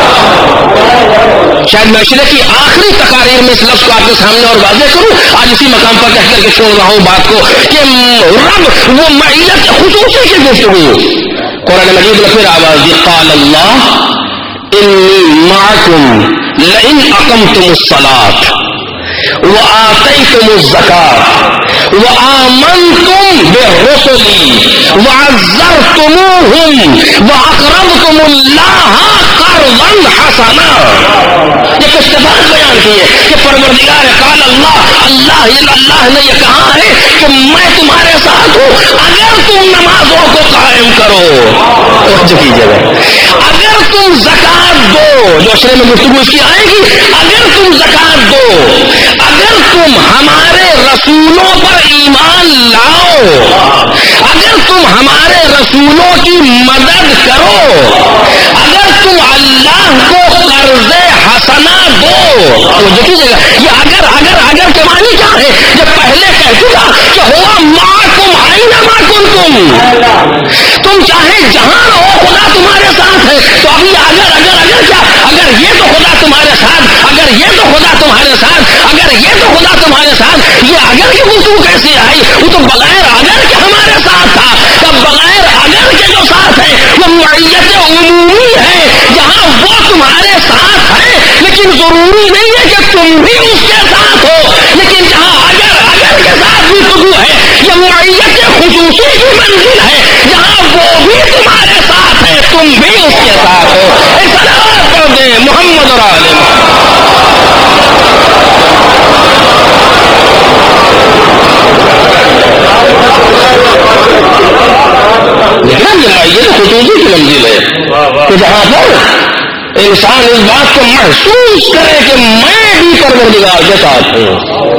شاید معاشرے کی آخری تقاریر میں اس لفظ کو آپ کے سامنے اور واضح کروں. آج اسی مقام پر کہہ کر کے چھوڑ رہا ہوں بات کو کہ رب وہ معیت خصوصی کی گفتگو. قرآن مجید نے پھر آواز دی, قال اللہ انی معکم لئن اقمتم الصلاۃ وآتیتم الزکاۃ وآمنتم برسلی وعزرتموہم وأقرضتم اللہ قرضا حسنا. یہ کچھ بات بیان کی ہے کہ پروردگار قال اللہ, اللہ اللہ نے یہ کہا ہے کہ میں تمہارے ساتھ ہوں اگر تم نمازوں کو قائم کرو. توجہ کیجیے گا, اگر تم زکات دو, جو شرح میں گفتگو اس کی آئے گی, اگر تم زکات دو, اگر تم ہمارے رسولوں پر ایمان لاؤ, اگر تم ہمارے رسولوں کی مدد کرو. اگر تم اللہ کو قرض حسنہ دو. دیکھیے یہ اگر اگر اگر کے معنی کیا ہے؟ جب پہلے کہہ چکا کہ ہوا معکم اینما کنتم، تم چاہے جہاں رہو خدا تمہارے ساتھ ہے. تو ابھی اگر اگر اگر کیا؟ اگر یہ تو خدا تمہارے ساتھ، اگر یہ تو خدا تمہارے ساتھ، اگر یہ تو خدا تمہارے ساتھ، یہ اگر کی گفتگو کیسے آئی؟ وہ تو بغیر اگر کے ہمارے ساتھ تھا. تب بغیر اگر کے جو ساتھ ہے وہ معیت عمومی ہے، جہاں وہ تمہارے ساتھ ہے لیکن ضروری نہیں ہے کہ تم بھی اس کے ساتھ ہو. لیکن جہاں اگر اگر کے ساتھ بھی گفتگو ہے یہ معیت خصوصی کی منزل ہے، جہاں وہ بھی تمہارے ساتھ ہے تم بھی اس کے ساتھ ہو. سلام کر دیں محمد اور آل لیکن یہ معیت خصوصی کی منزل ہے کہ جہاں پر انسان اس بات کو محسوس کرے کہ میں بھی پروردگار کے ساتھ ہوں.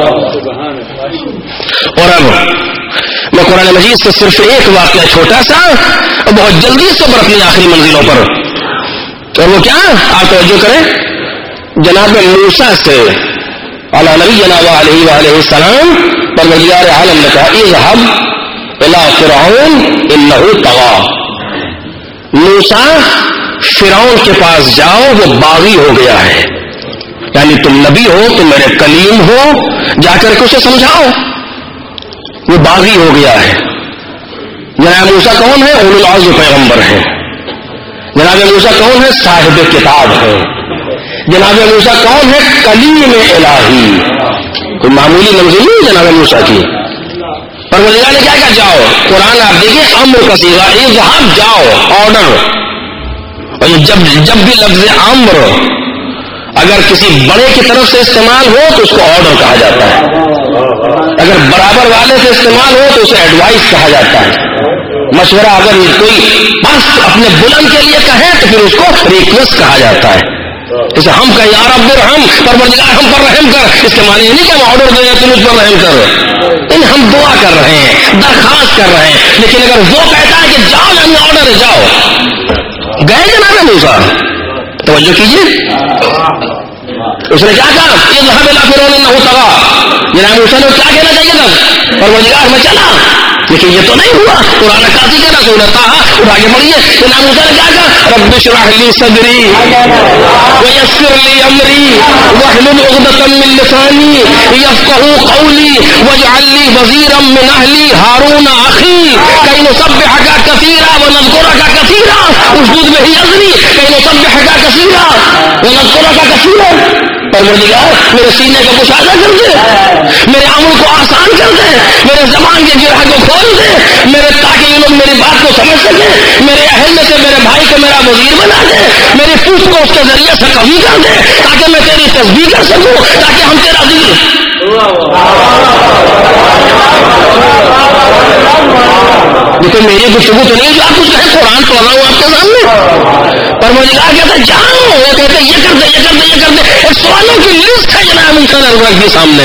اور اب میں قرآن مجید سے صرف ایک واقعہ چھوٹا سا اور بہت جلدی صبر اپنی آخری منزلوں پر. اور وہ کیا؟ آپ توجہ کریں. جناب موسیٰ سے علی نبی جناب علیہ وآلہ السلام پروردگار عالم نے کہا اذهب الی فرعون انہ طغی. موسیٰ فرعون کے پاس جاؤ وہ باغی ہو گیا ہے. یعنی تم نبی ہو، تم میرے کلیم ہو، جا کر کے اسے سمجھاؤ وہ باغی ہو گیا ہے. جناب موسیٰ کون ہے؟ اولو العزم پیغمبر ہے. جناب موسیٰ کون ہے؟ صاحب کتاب ہے. جناب موسیٰ کون ہے؟ کلیم الہی. کوئی معمولی منزل نہیں جناب موسیٰ کی. پروردگار نے کیا کہا؟ جاؤ. قرآن آپ دیکھیے امر کا صیغہ اذهب، جاؤ، آرڈر. اور یہ جب جب بھی لفظ امر اگر کسی بڑے کی طرف سے استعمال ہو تو اس کو آرڈر کہا جاتا ہے. اگر برابر والے سے استعمال ہو تو اسے ایڈوائس کہا جاتا ہے. مشورہ اگر کوئی بس اپنے بلند کے لیے کہے تو پھر اس کو ریکویسٹ کہا جاتا ہے. جیسے ہم کہیں یا رب ارحم، پروردگار ہم پر رحم کر، اس کے معنی یہ نہیں کہ ہم آرڈر دیں تم اس پر رحم کر. ان ہم دعا کر رہے ہیں، درخواست کر رہے ہیں. لیکن اگر وہ کہتا ہے کہ جاؤ یعنی آرڈر ہے، جاؤ. گئے جناب موسیٰ. توجہ کیجیے اس نے کیا کہا؟ اذهب الى فرعون انه طغى. جناب موسیٰ نے کیا کہنا چاہیے تھا؟ پروردگار میں چلا، لیکن یہ تو نہیں ہوا. قرآن کافی کہنا سنتا اور آگے بڑھیے. جناب موسیٰ نے کیا کہا؟ رب اشرح لي صدری ويسر لي امری واحلل عقدۃ من لسانی يفقهوا قولی واجعل لي وزيرا من اهلی هارون اخی كي نسبحك كثيرا ونذكرك كثيرا اشدد به اذری كي نسبحك كثيرا ونذكرك كثيرا. پروردگار میرے سینے کا مشاہدہ کر دے، میرے عمل کو آسان کر دے، میرے زبان کے گرہ کو کھول دے، میرے تاکہ یہ لوگ میری بات کو سمجھ سکیں. میرے اہل میں سے میرے بھائی کو میرا وزیر بنا دے، میری پوچھ کو اس کے ذریعے سے قوی کر دے تاکہ میں تیری تسبیح کر سکوں، تاکہ ہم تیرا ذکر. لیکن میری گفتگو تو نہیں جو آپ کچھ کہیں، قرآن پڑھ رہا ہوں آپ کے سامنے. پروردگار کہتا ہے جاؤ، وہ کہتے ہیں یہ کر دے یہ کر دے یہ کر دے. ایک سوالوں کی لسٹ ہے جناب موسیٰ نے رکھ دی سامنے.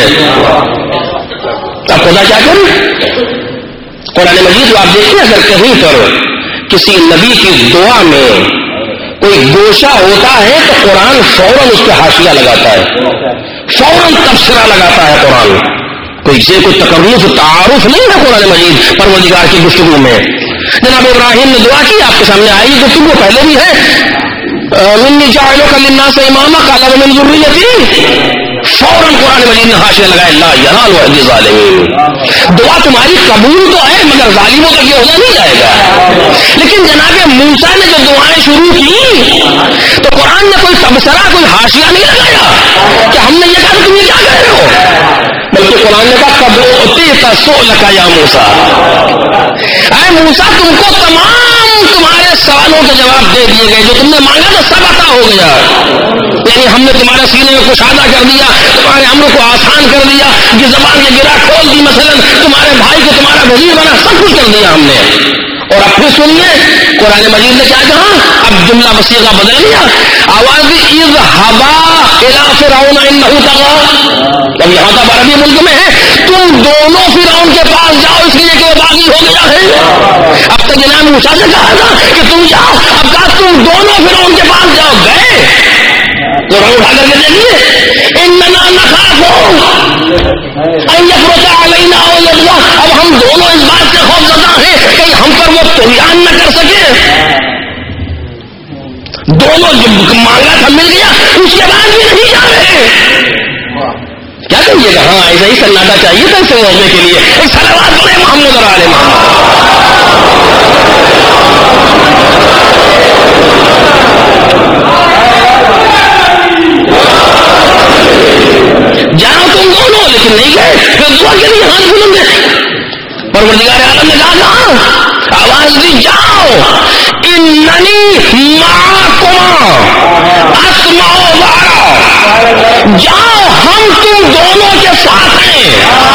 اب خدا کیا کرے؟ قرآن مجید کو آپ دیکھیں اگر کہیں پر کسی نبی کی دعا میں کوئی گوشہ ہوتا ہے تو قرآن فوراً اس پہ حاشیہ لگاتا ہے، فوراً تبصرہ لگاتا ہے. قرآن کوئی سے کوئی تکلف تعارف نہیں ہے قرآن مجید پروردگار کی گفتگو میں. جناب ابراہیم نے دعا کی، آپ کے سامنے آئی گفتگو پہلے بھی ہے. انی جاعلک للناس اماما قال ومن ذریتی. فوراً قرآن مجید نے حاشیہ لگائے لا ینال عہد الظالمین. دعا تمہاری قبول تو ہے مگر ظالموں تک یہ ہونا نہیں جائے گا. لیکن جناب موسیٰ نے جو دعائیں شروع کی تو قرآن نے کوئی تبصرہ کوئی حاشیہ نہیں لگایا کہ ہم نے یہ کہا تم یہ کیا کہہ رہے ہو، بلکہ قرآن نے کہا قد اعطیت سؤلک یا موسیٰ. اے موسیٰ تم کو تمام تمہارے سوالوں کے جواب دے دیے گئے، جو تم نے مانگا تھا سب عطا ہو گیا. یعنی ہم نے تمہارے سینے میں کشادہ کر دیا، تمہارے امر کو آسان کر دیا، یہ زبان کے گرہ کھول دی، مثلا تمہارے بھائی کو تمہارا وزیر بنا، سب کچھ کر دیا ہم نے. اور اب پھر سنیے قرآن مجید نے کیا کہا؟ اب جملہ وسیقہ بدل لیا. آواز اذهبا الى فرعون انه طغى. اب یہاں کا عربی ملک میں ہے تم دونوں فرعون کے پاس جاؤ اس لیے کہ وہ باغی شامل ہو گیا ہے. اب تک جناب موسیٰ سے کہا تھا کہ تم جاؤ، اب کہا تم دونوں فرعون کے پاس جاؤ. گئے قرآن اٹھا کر کے دیکھیے اننا نخاف ان یفرط علینا او یطغى. اب ہم دونوں اس بات سے خوف زدہ ہیں کہ ہم پر وہ طغیان نہ کر سکے. دونوں جو مانگا تھا مل گیا، اس کے بعد بھی نہیں جا رہے. کیا کہیے گا؟ ہاں ایسا ہی سناٹا چاہیے تھا اسے موقع کے لیے. ایک صلوات پڑھے محمد اور آل محمد. جاؤ تم دونوں، لیکن نہیں گئے. پھر دعا کے لیے ہاتھ بلند ہے. پروردگار عالم نے کہا آواز دی جاؤ اننی معکما اسمع و ارى. جاؤ ہم تم دونوں کے ساتھ ہیں.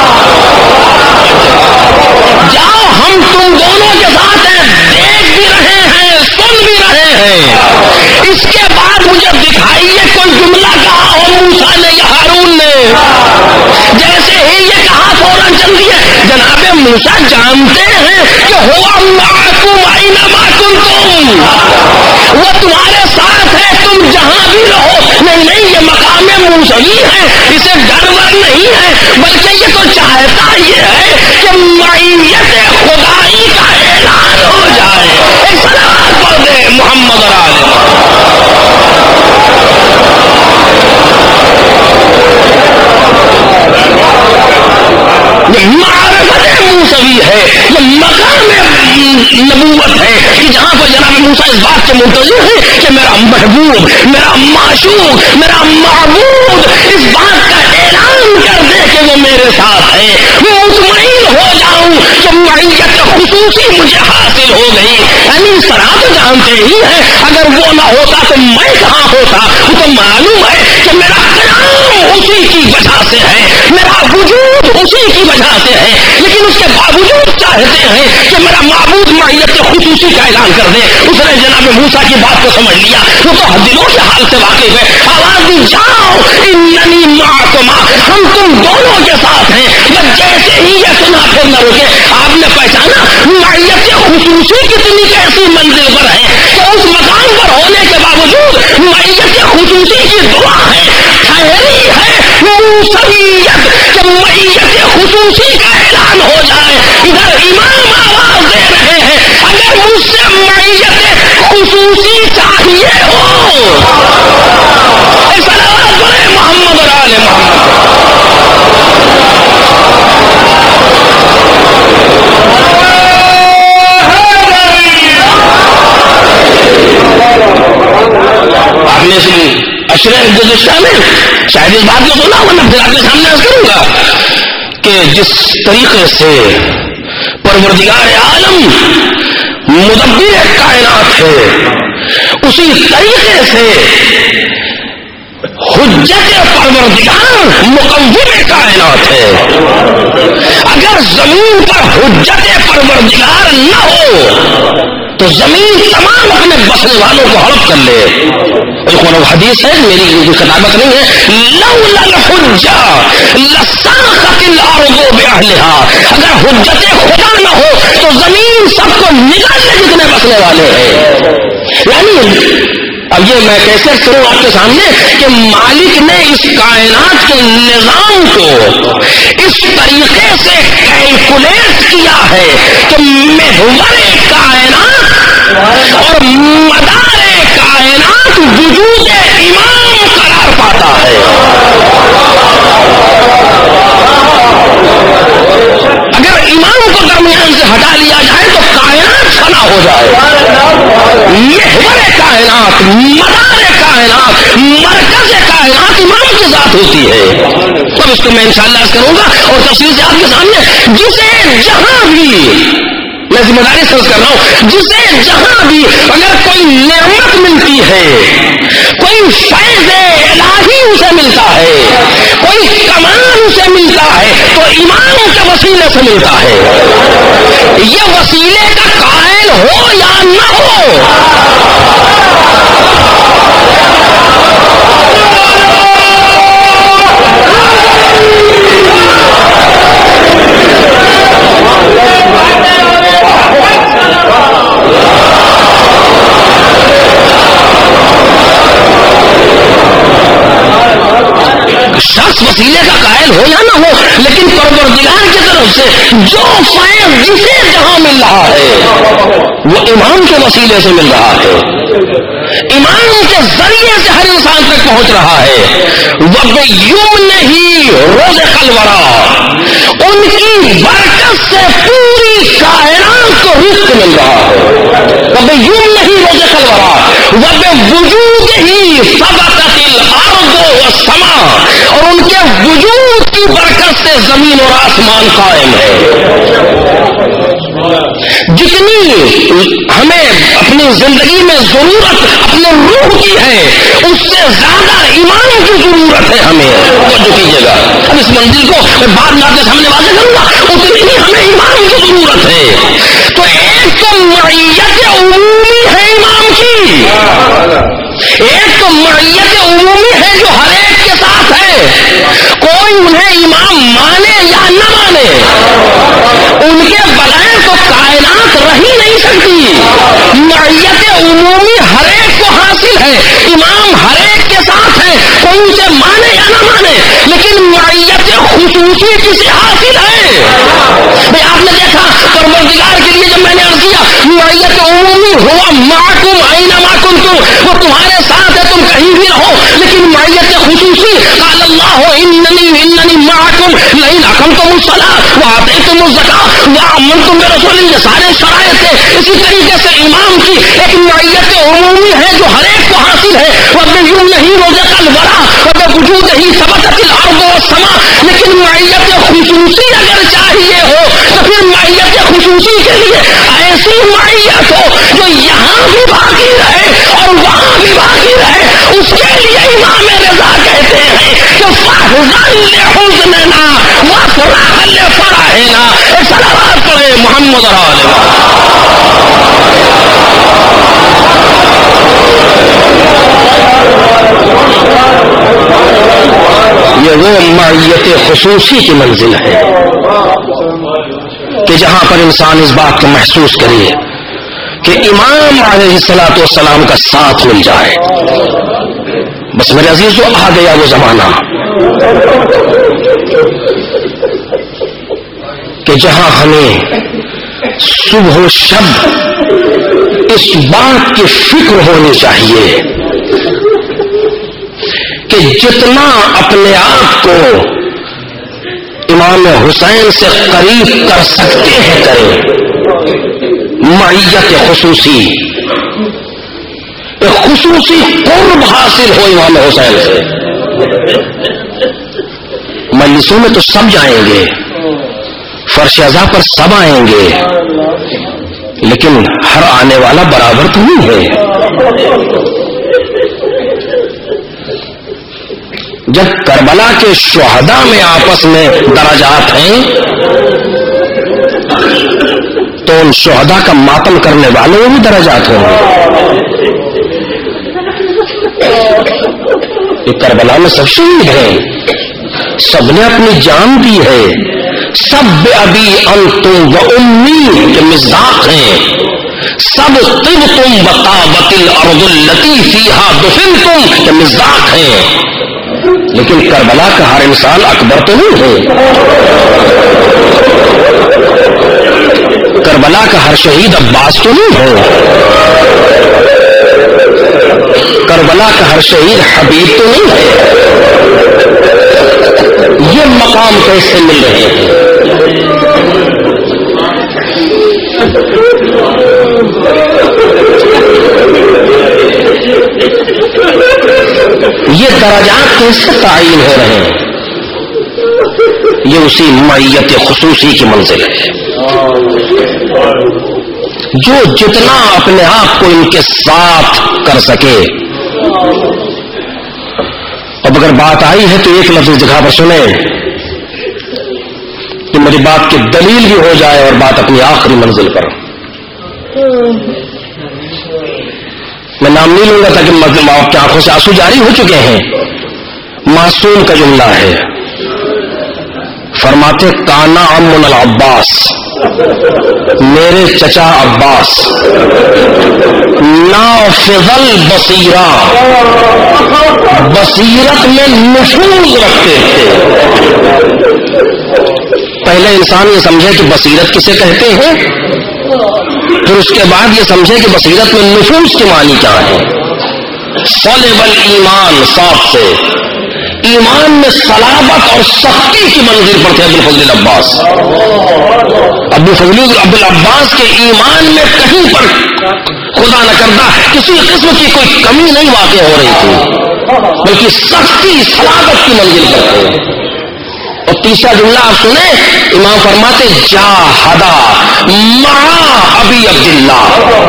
جاؤ ہم تم دونوں کے ساتھ ہیں. دیکھ بھی رہے ہیں، سن بھی رہے ہیں. اس کے بعد مجھے دکھائیے کوئی جملہ کہا ہو موسیٰ نے یا ہارون نے. جیسے ہی یہ کہا فوراً چل دیے. جناب موسیٰ جانتے ہیں کہ ہوا معکم اینما کنتم، وہ تمہارے ساتھ ہے تم جہاں بھی رہو. نہیں نہیں، یہ مقام موسوی ہے، اسے ڈر ور نہیں ہے، بلکہ یہ تو چاہتا یہ ہے کہ معیت خدائی کا اعلان ہو جائے. ایک صلوات پڑھ دے محمد اور آل محمد. یہ معرفت موسوی ہے، یہ مقام نبوت ہے کہ جہاں پر جناب موسیٰ اس بات کے منتظر ہے کہ میرا محبوب، میرا معشوق، میرا معبود اس بات کا اعلان کر دے کہ وہ میرے ساتھ ہے. مطمئن ہو جاؤں کہ معیت خصوصی مجھے حاصل ہو گئی. یعنی سرا تو جانتے ہی ہیں اگر وہ نہ ہوتا تو میں کہاں ہوتا. وہ تو معلوم ہے کہ میرا قیام اسی کی وجہ سے ہے، میرا وجود اسی کی وجہ سے ہے. لیکن اس کے باوجود چاہتے ہیں کہ میرا معبود معیت خصوصی کا اعلان کر دے. اس نے جناب موسیٰ کی بات کو سمجھ لیا. وہ تو دلوں کے حال سے واقف ہے. آواز دی جاؤ اننی معکما، ہم تم دونوں کے ساتھ ہیں. بس جیسے ہی یہ سنا پھر نہ رکے. آپ نے پہچانا معیت خصوصی کتنی کیسی منزل پر ہے کہ اس مقام پر ہونے کے باوجود معیت خصوصی کی دعا ہے، ٹھہری ہے موسویت کہ معیت خصوصی کا اعلان ہو جائے. ادھر امام آواز دے رہے ہیں اگر مجھ سے معیت خصوصی چاہیے ہو. ایک صلوات پڑھے محمد اور آل محمد. آپ نے سنی اشرے گزشتہ میں شاید اس بات کو سنا ورنہ پھر آپ کے سامنے عرض کروں گا کہ جس طریقے سے پروردگار عالم مدبر کائنات ہے، اسی طریقے سے حجت پروردگار مقوم کائنات ہے. اگر زمین پر حجت پروردگار نہ ہو تو زمین تمام اپنے بسنے والوں کو ہڑپ کر لے. قرآن و حدیث ہے، میری خطابت نہیں ہے. لولا الحجہ لساخت الارض باہلہا. اگر حجت خدا نہ ہو تو زمین سب کو نگل لے جتنے بسنے والے ہیں. یعنی اب یہ میں کیسے کروں آپ کے سامنے کہ مالک نے اس کائنات کے نظام کو اس طریقے سے کیلکولیٹ کیا ہے کہ محور کائنات اور مدار کائنات وجود امام قرار پاتا ہے. اگر امام کو درمیان سے ہٹا لیا جائے تو کائنات فنا ہو جائے. محور کائنات، مدار کائنات، مرکز کائنات امام کی ذات ہوتی ہے. اب اس کو میں انشاءاللہ عرض کروں گا اور تفصیل سے آپ کے سامنے. جسے جہاں بھی میں ذمہ داری سمجھ کر رہا ہوں، جسے جہاں بھی اگر کوئی نعمت ملتی ہے، کوئی فیض الہی اسے ملتا ہے، کوئی کمال اسے ملتا ہے تو امام کے وسیلے سے ملتا ہے. یہ وسیلے کا قائل ہو یا نہ ہو، شخص وسیلے کا قائل ہو یا نہ ہو، لیکن پروردگار کی طرف سے جو فیض جسے جہاں مل رہا ہے وہ امام کے وسیلے سے مل رہا ہے، امام کے ذریعے سے ہر انسان تک پہنچ رہا ہے۔ وَبِيُمْنِهِ رُزِقَ الْوَرَىٰ، ان کی برکت سے پوری کائنات کو رزق مل رہا ہے۔ وَبِيُمْنِهِ رُزِقَ الْوَرَىٰ وَبِوُجُودِهِ ثَبَتَتِ الْأَرْضُ وَالسَّمَاءُ، اور ان کے وجود کی برکت سے زمین اور آسمان قائم ہے۔ جتنی ہمیں اپنی زندگی میں ضرورت اپنے روح کی ہے، اس سے زیادہ ایمان کی ضرورت ہے ہمیں۔ توجہ کیجیے گا، اب اس منزل کو میں بعد میں آپ کے سامنے واضح کروں گا، اتنی ہی ہمیں ایمان کی ضرورت ہے۔ تو ایک تو معیت عمومی ہے امام کی، ایک تو معیت عمومی ہے جو ہر ایک کے ساتھ ہے، کوئی انہیں امام مانے یا نہ مانے، ان کے بغیر تو کائنات رہ ہی نہیں سکتی۔ معیت عمومی ہر ایک کو حاصل ہے، امام ہر ایک کے ساتھ ہے، کوئی اسے مانے یا نہ مانے، لیکن معیت خصوصی کسے حاصل ہے؟ بھائی آپ نے دیکھا پروردگار کے لیے جب میں نے عرض کیا معیت عمومی ہوا معکم اینما کنتم، وہ تمہارے ساتھ ہے تم کہیں بھی رہو، لیکن معیت خصوصی قال اللہ اننی اننی معکم لئن اقمتم الصلاۃ وآتیتم الزکاۃ وآمنتم برسول، یہ سارے شرائط تھے۔ اسی طریقے سے امام کی ایک معیت عمومی ہے جو ہر ایک کو حاصل ہے، وَبِيُمْنِهِ رُزِقَ الْوَرَىٰ وَبِوُجُودِهِ ثَبَتَتِ الْأَرْضُ وَالسَّمَاءُ، لیکن معیت خصوصی اگر چاہیے ہو تو پھر معیت خصوصی کے لیے ایسی معیت ہو جو یہاں بھی باقی رہے اور وہاں بھی باقی رہے، اس کے لیے امام رضا کہتے ہیں کہ فَحْزَنْ لِحُزْنِنَا وَافْرَحْ لِفَرَحِنَا۔ ایک صلوات پڑھے محمد اور آل یہ وہ معیت خصوصی کی منزل ہے کہ جہاں پر انسان اس بات کو محسوس کرے کہ امام علیہ الصلوۃ والسلام کا ساتھ مل جائے۔ بس میرے عزیزو آ گیا وہ زمانہ کہ جہاں ہمیں صبح و شب اس بات کی فکر ہونی چاہیے کہ جتنا اپنے آپ کو امام حسین سے قریب کر سکتے ہیں کریں۔ معیت خصوصی، ایک خصوصی قرب حاصل ہو امام حسین سے۔ مجلسوں میں تو سب جائیں گے، فرش ازا پر سب آئیں گے، لیکن ہر آنے والا برابر تو نہیں ہے۔ جب کربلا کے شہداء میں آپس میں درجات ہیں تو ان شہداء کا ماتم کرنے والوں میں بھی درجات ہوں گے۔ کربلا میں سب شہید ہیں، سب نے اپنی جان دی ہے، سب بے ابی انتم و امی کے مزاق ہیں، سب طب تم بطابت الارض التی فیہا دفنتم کے مزاق ہیں، لیکن کربلا کا ہر انسان اکبر تو نہیں ہے، کربلا کا ہر شہید عباس تو نہیں ہے، کربلا کا ہر شہید حبیب تو نہیں ہے۔ یہ مقام کیسے مل رہے ہیں؟ یہ درجات کیسے تعین ہو رہے ہیں؟ یہ اسی معیت خصوصی کی منزل ہے جو جتنا اپنے آپ کو ان کے ساتھ کر سکے۔ اب اگر بات آئی ہے تو ایک لفظ جگہ پر سنیں کہ میری بات کی دلیل بھی ہو جائے اور بات اپنی آخری منزل پر۔ میں نام نہیں لوں گا تاکہ آپ کی آنکھوں سے آنسو جاری ہو چکے ہیں۔ معصوم کا جملہ ہے، فرماتے کانا امن العباس میرے چچا عباس نافذ البصیرہ، بصیرت میں نفوذ رکھتے تھے. پہلے انسان یہ سمجھے کہ بصیرت کسے کہتے ہیں، پھر اس کے بعد یہ سمجھے کہ بصیرت میں نفوذ کے معنی کیا ہے. صلب الایمان، صاف سے ایمان میں صلابت اور سختی کی منزل پر تھے ابو الفضل العباس. ابو الفضل عبد العباس کے ایمان میں کہیں پر خدا نہ کردہ کسی قسم کی کوئی کمی نہیں واقع ہو رہی تھی، بلکہ سختی صلابت کی منزل پر تھے. اور تیسرا جملہ آپ سنیں، امام فرماتے جاہدا مع ابی عبداللہ،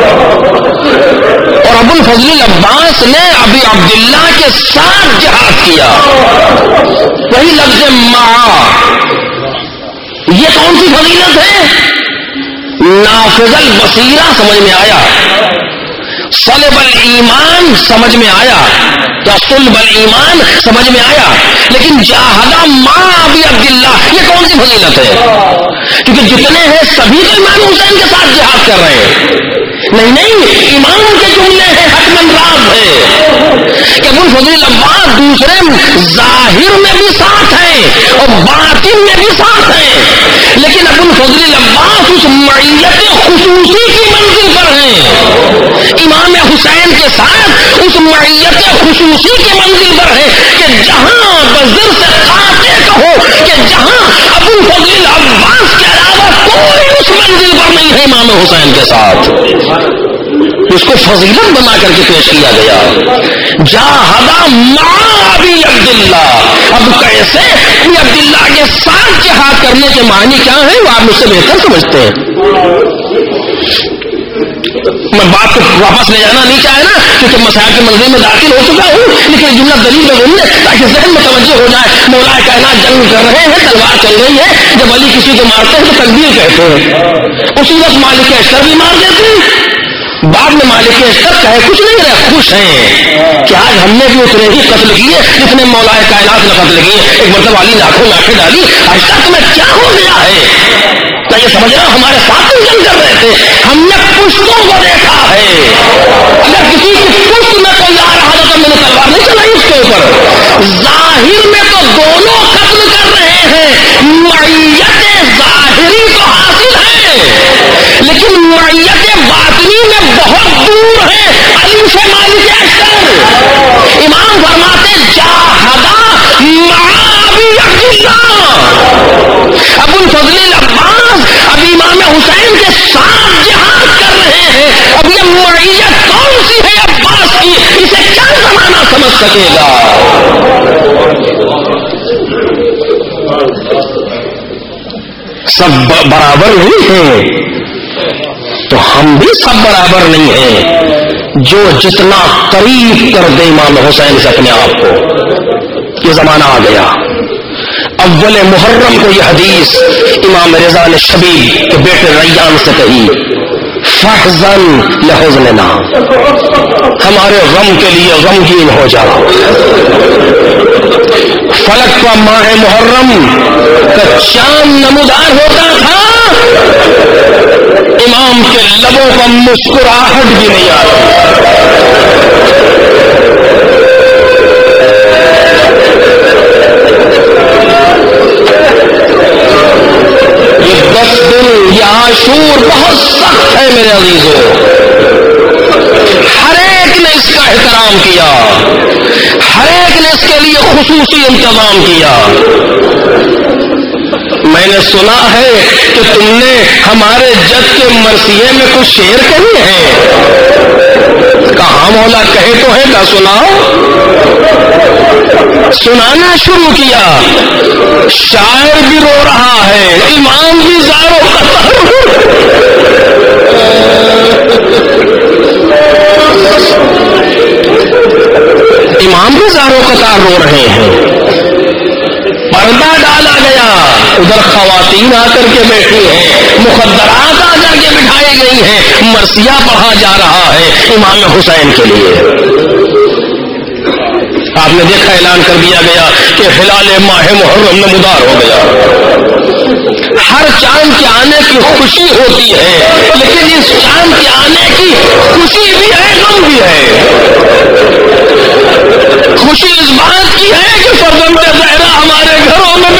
اور ابو الفضل العباس نے ابی عبداللہ کے ساتھ جہاد کیا. وہی لفظ مع، یہ کون سی فضیلت ہے؟ نافذ البصیرہ سمجھ میں آیا، صلب الایمان سمجھ میں آیا، یا صلب الایمان سمجھ میں آیا، لیکن جاہدہ مع ابی عبداللہ یہ کون سی فضیلت ہے؟ کیونکہ جتنے ہیں سبھی تو امام حسین کے ساتھ جہاد کر رہے ہیں. نہیں نہیں، امام کے جملے ہیں، حتمن راز ہے کہ ابو الفضل العباس دوسرے ظاہر میں بھی ساتھ ہیں اور باطن میں بھی ساتھ ہیں، لیکن ابو الفضل العباس اس معیت خصوصی کی منزل پر ہیں. امام حسین کے ساتھ اس معیت خصوصی کی منزل پر ہے کہ جہاں بزر سے قاطع کہو کہ جہاں ابو الفضل العباس کے علاوہ کوئی اس منزل پر نہیں ہے امام حسین کے ساتھ. اس کو فضیلت بنا کر کے پیش کیا گیا. جاہدہ مع ابی عبداللہ، اب کیسے ابی عبداللہ کے ساتھ جہاد کرنے کے معنی کیا ہے وہ آپ مجھ سے بہتر سمجھتے ہیں. میں بات کو واپس لے جانا نہیں چاہے نا، کیونکہ مسائل کے منزل میں داخل ہو چکا ہوں، لیکن جملہ دلیل میں بولنے تاکہ ذہن میں توجہ ہو جائے. مولا کائنات جنگ کر رہے ہیں، تلوار چل رہی ہے، جب علی کسی کو مارتے ہیں تو تکبیر کہتے ہیں. اسی وقت مالک اشتر بھی مار دیتے ہیں. بعد میں مالک اشتر کہے کچھ نہیں رہے، خوش ہیں کہ آج ہم نے بھی اتنے ہی قتل کیے جتنے مولا کائنات نے قتل کیے. ایک مرتبہ علی نے آنکھوں میں آنکھیں ڈالی، اشتر تمہیں کیا ہو گیا ہے؟ کیا یہ سمجھ رہا ہمارے ساتھ جنگ کر رہے تھے، ہم نے پشتوں کو دیکھا ہے. اگر کسی کی پشت میں کوئی آ رہا تھا تو میں نے تلوار نہیں چلائی اس کے اوپر. ظاہر میں تو دونوں قتل کر رہے ہیں، معیت ظاہری تو حاصل ہے لیکن معیت باطنی میں بہت دور ہے علی سے مالک اشتر. امام فرماتے جاہدہ مع ابی عبداللہ، ابو الفضل العباس اب امام حسین کے ساتھ جہاد کر رہے ہیں. اب یہ معیت کون سی ہے عباس کی، اسے کیا زمانہ سمجھ سکے گا؟ سب برابر نہیں ہیں تو ہم بھی سب برابر نہیں ہیں. جو جتنا قریب کر دے امام حسین سے اپنے آپ کو، یہ زمانہ آ گیا. اول محرم کو یہ حدیث امام رضا نے شبیب کے بیٹے ریان سے کہی، فحزن لحزننا، ہمارے غم کے لیے غمگین ہو جا. فلک کا ماہ محرم کا چاند نمودار ہوتا تھا، امام کے لبوں پر مسکراہٹ بھی نہیں آتی. یہ دس دن یہ عاشور بہت سخت ہے میرے عزیزوں. ہر ایک نے اس کا احترام کیا، ہر ایک نے اس کے لیے خصوصی انتظام کیا. میں نے سنا ہے کہ تم نے ہمارے جج کے مرثیے میں کچھ شعر کہے ہیں. کہاں مولا کہے تو ہے نہ سناؤ. سنانا شروع کیا، شاعر بھی رو رہا ہے، امام بھی زاروں قطار. امام بھی زاروں قطار رو رہے ہیں. پردہ ڈالا گیا، ادھر خواتین آ کر کے بیٹھی ہیں، مخدرات آ کر کے بٹھائی گئی ہیں، مرثیہ پڑھا جا رہا ہے امام حسین کے لیے. آپ نے دیکھا اعلان کر دیا گیا کہ ہلال ماہ محرم نمودار ہو گیا. ہر چاند کے آنے کی خوشی ہوتی ہے، لیکن اس چاند کے آنے کی خوشی بھی ہے، غم بھی ہے۔ خوشی اس بات کی ہے کہ فرزند زہرا ہمارے گھروں میں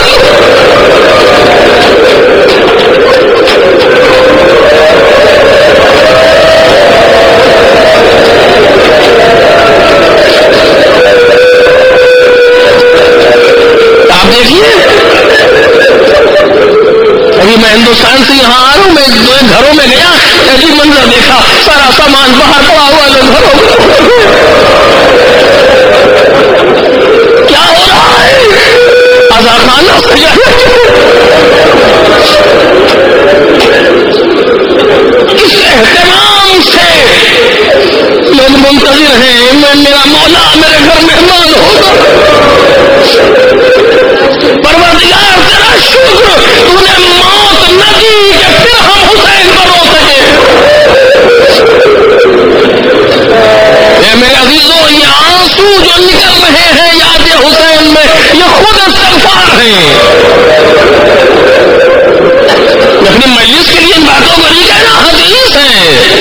آپ دیکھیے، ابھی میں ہندوستان سے یہاں آ رہا ہوں، میں گھروں میں گیا، عجیب منظر دیکھا، سارا سامان باہر پڑا ہوا ہے گھروں میں۔ کیا ہو رہا ہے؟ ازاخانہ سجا اس اہتمام سے لوگ منتظر ہیں، میں میرا مولا میرے گھر مہمان ہوگا۔ پروردگار تیرا شکر، تو نے موت نہ دی کہ پھر ہم حسین پر رو سکے۔ اے میرے عزیزوں، یہ آنسو جو نکل رہے ہیں یاد حسین میں، یہ خود استغفار ہیں۔ اپنی مجلس کے لیے ان باتوں کو نہیں کہنا، حدیث ہے۔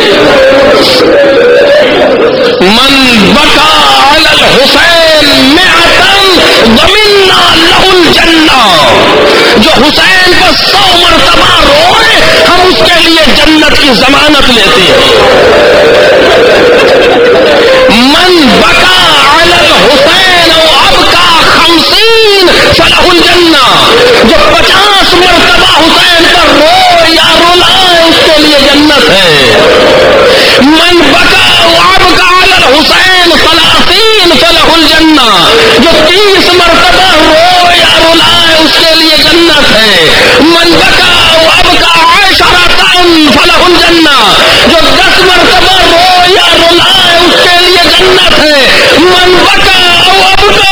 من بکا علی الحسین مئتا ضمنا لہ الجنہ، جو حسین پر سو مرتبہ روئے ہم اس کے لیے جنت کی ضمانت لیتے ہیں۔ من بکا علی الحسین وابکا خمسین فلہ الجنہ، جو پچاس مرتبہ حسین پر روئے یا رلائے اس کے لیے جنت ہے۔ من بکا وابکا علی الحسین ثلاثین فلہ الجنہ، جو تیس مرتبہ روئے یا رلائے اس کے لیے جنت ہے۔ من بکا وابکا عشرۃ فلہ الجنہ، جو دس مرتبہ روئے یا رلائے اس کے لیے جنت ہے۔ من بکا وابکا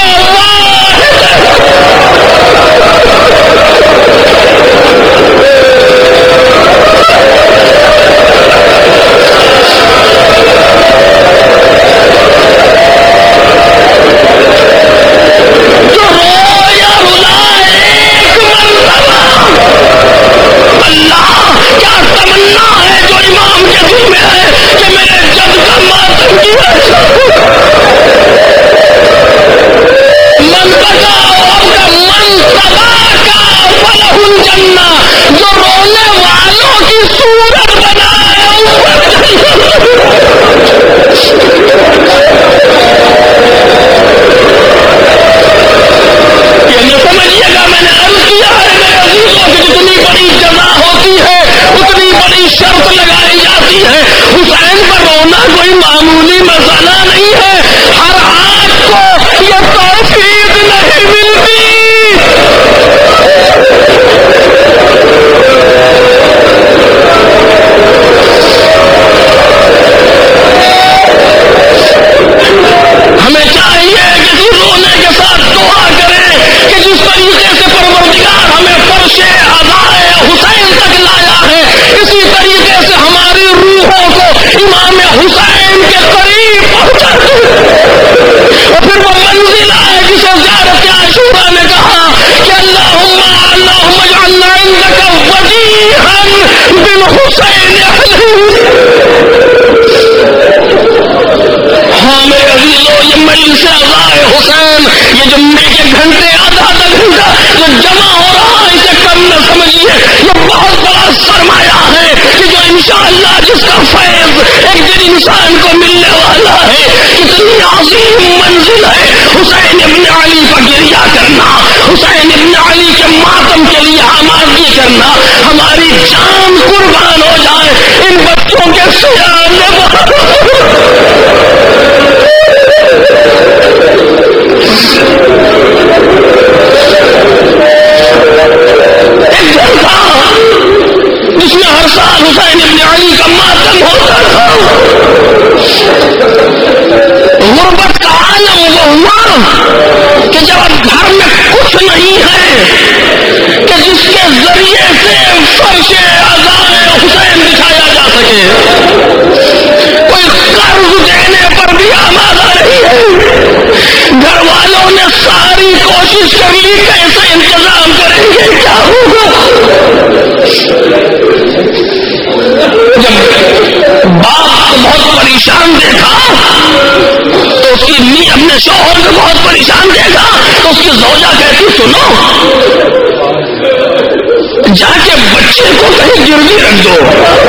کوئی معمولی مسئلہ نہیں ہے، ہر آنکھ کو یہ توفیق نہیں ملتی۔ ہمیں چاہیے کہ رونے کے ساتھ دعا کریں کہ جس طریقے سے پروردگار ہمیں فرش عزائے حسین تک لایا ہے، اسی طریقے سے ہماری روحوں کو امام حسین کے قریب پہنچا دے۔ اور پھر وہ منزل آئے جسے زیارت عاشورہ نے کہا کہ اللہم اللہم اجعلنا عندک وجیہا بالحسین علیہ۔ ہاں میرے عزیزوں، یہ مجلس عزائے حسین، یہ جمعے کے گھنٹے آدھا آدھا گھنٹہ جو جمع ہو رہا ہے، اسے کم نہ سمجھیے، یہ بہت بڑا سرمایہ ہے کہ جو انشاءاللہ جس کا فیض ایک دن انسان کو ملنے والا ہے۔ کتنی عظیم منزل ہے حسین ابن علی کا گریہ کرنا، حسین ابن علی کے ماتم کے لیے آمادگی کرنا، ہماری جان قربان ہو جائے ان بچوں کے سیاح میں۔ ایک گھر تھا جس میں ہر سال حسین ابن علی کا ماتم ہوتا تھا۔ غربت کا عالم وہ ہوا کہ جب گھر میں کچھ نہیں ہے کہ جس کے ذریعے سے فرش عزائے حسین بچھایا جا سکے، کوئی قرض دینے پر بھی آمادہ نہیں ہے۔ گھر والوں نے ساری کوشش کر لی، کیسے انتظام کریں گے، کیا ہوگا۔ پریشان دیکھا تو اس کی امی اپنے شوہر کو بہت پریشان دیکھا تو اس کی زوجہ کہتی سنو جا کے بچے کو کہیں گروی رکھ دو.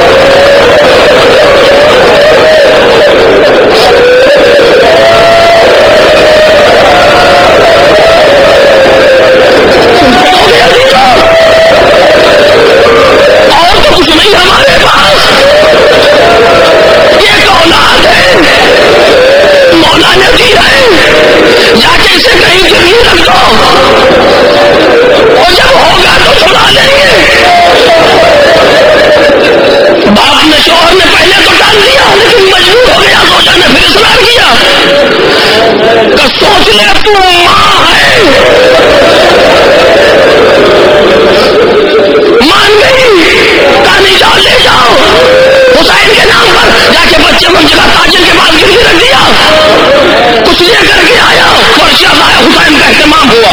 اور تو کچھ نہیں ہمارے پاس، ایک اولاد ہے مولا نے دی ہے، جا کے اسے کہیں گروی رکھ دو اور جب ہوگا تو چھڑا لیں گے. باپ نے شوہر نے پہلے تو ڈال دیا لیکن مجبور ہو گیا، زوجہ نے پھر اصرار کیا کہ سوچ لے تو ماں ہے. مان گئی، کہانی جاؤ لے جاؤ حسین کے نام پر، جا کے بچے کو جگہ تاجر کے پاس گروی رکھ دیا، کچھ لے کر کے آیا اور شہزادہ حسین کا اہتمام ہوا.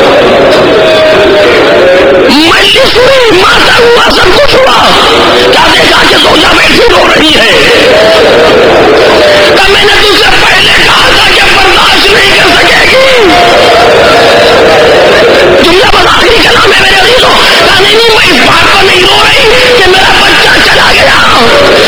مجلس ہوئی، ماتا ہوا، سب کچھ ہوا، کیا دیکھا کہ زوجہ بیٹھی رو رہی ہے. کہ میں نے تجھ سے پہلے کہا تھا کہ برداشت نہیں کر سکے گی. جملہ بس آخری کلام ہے میرے عزیزوں. کہا نہیں نہیں میں اس بات پر نہیں رو رہی کہ میرا بچہ چلا گیا،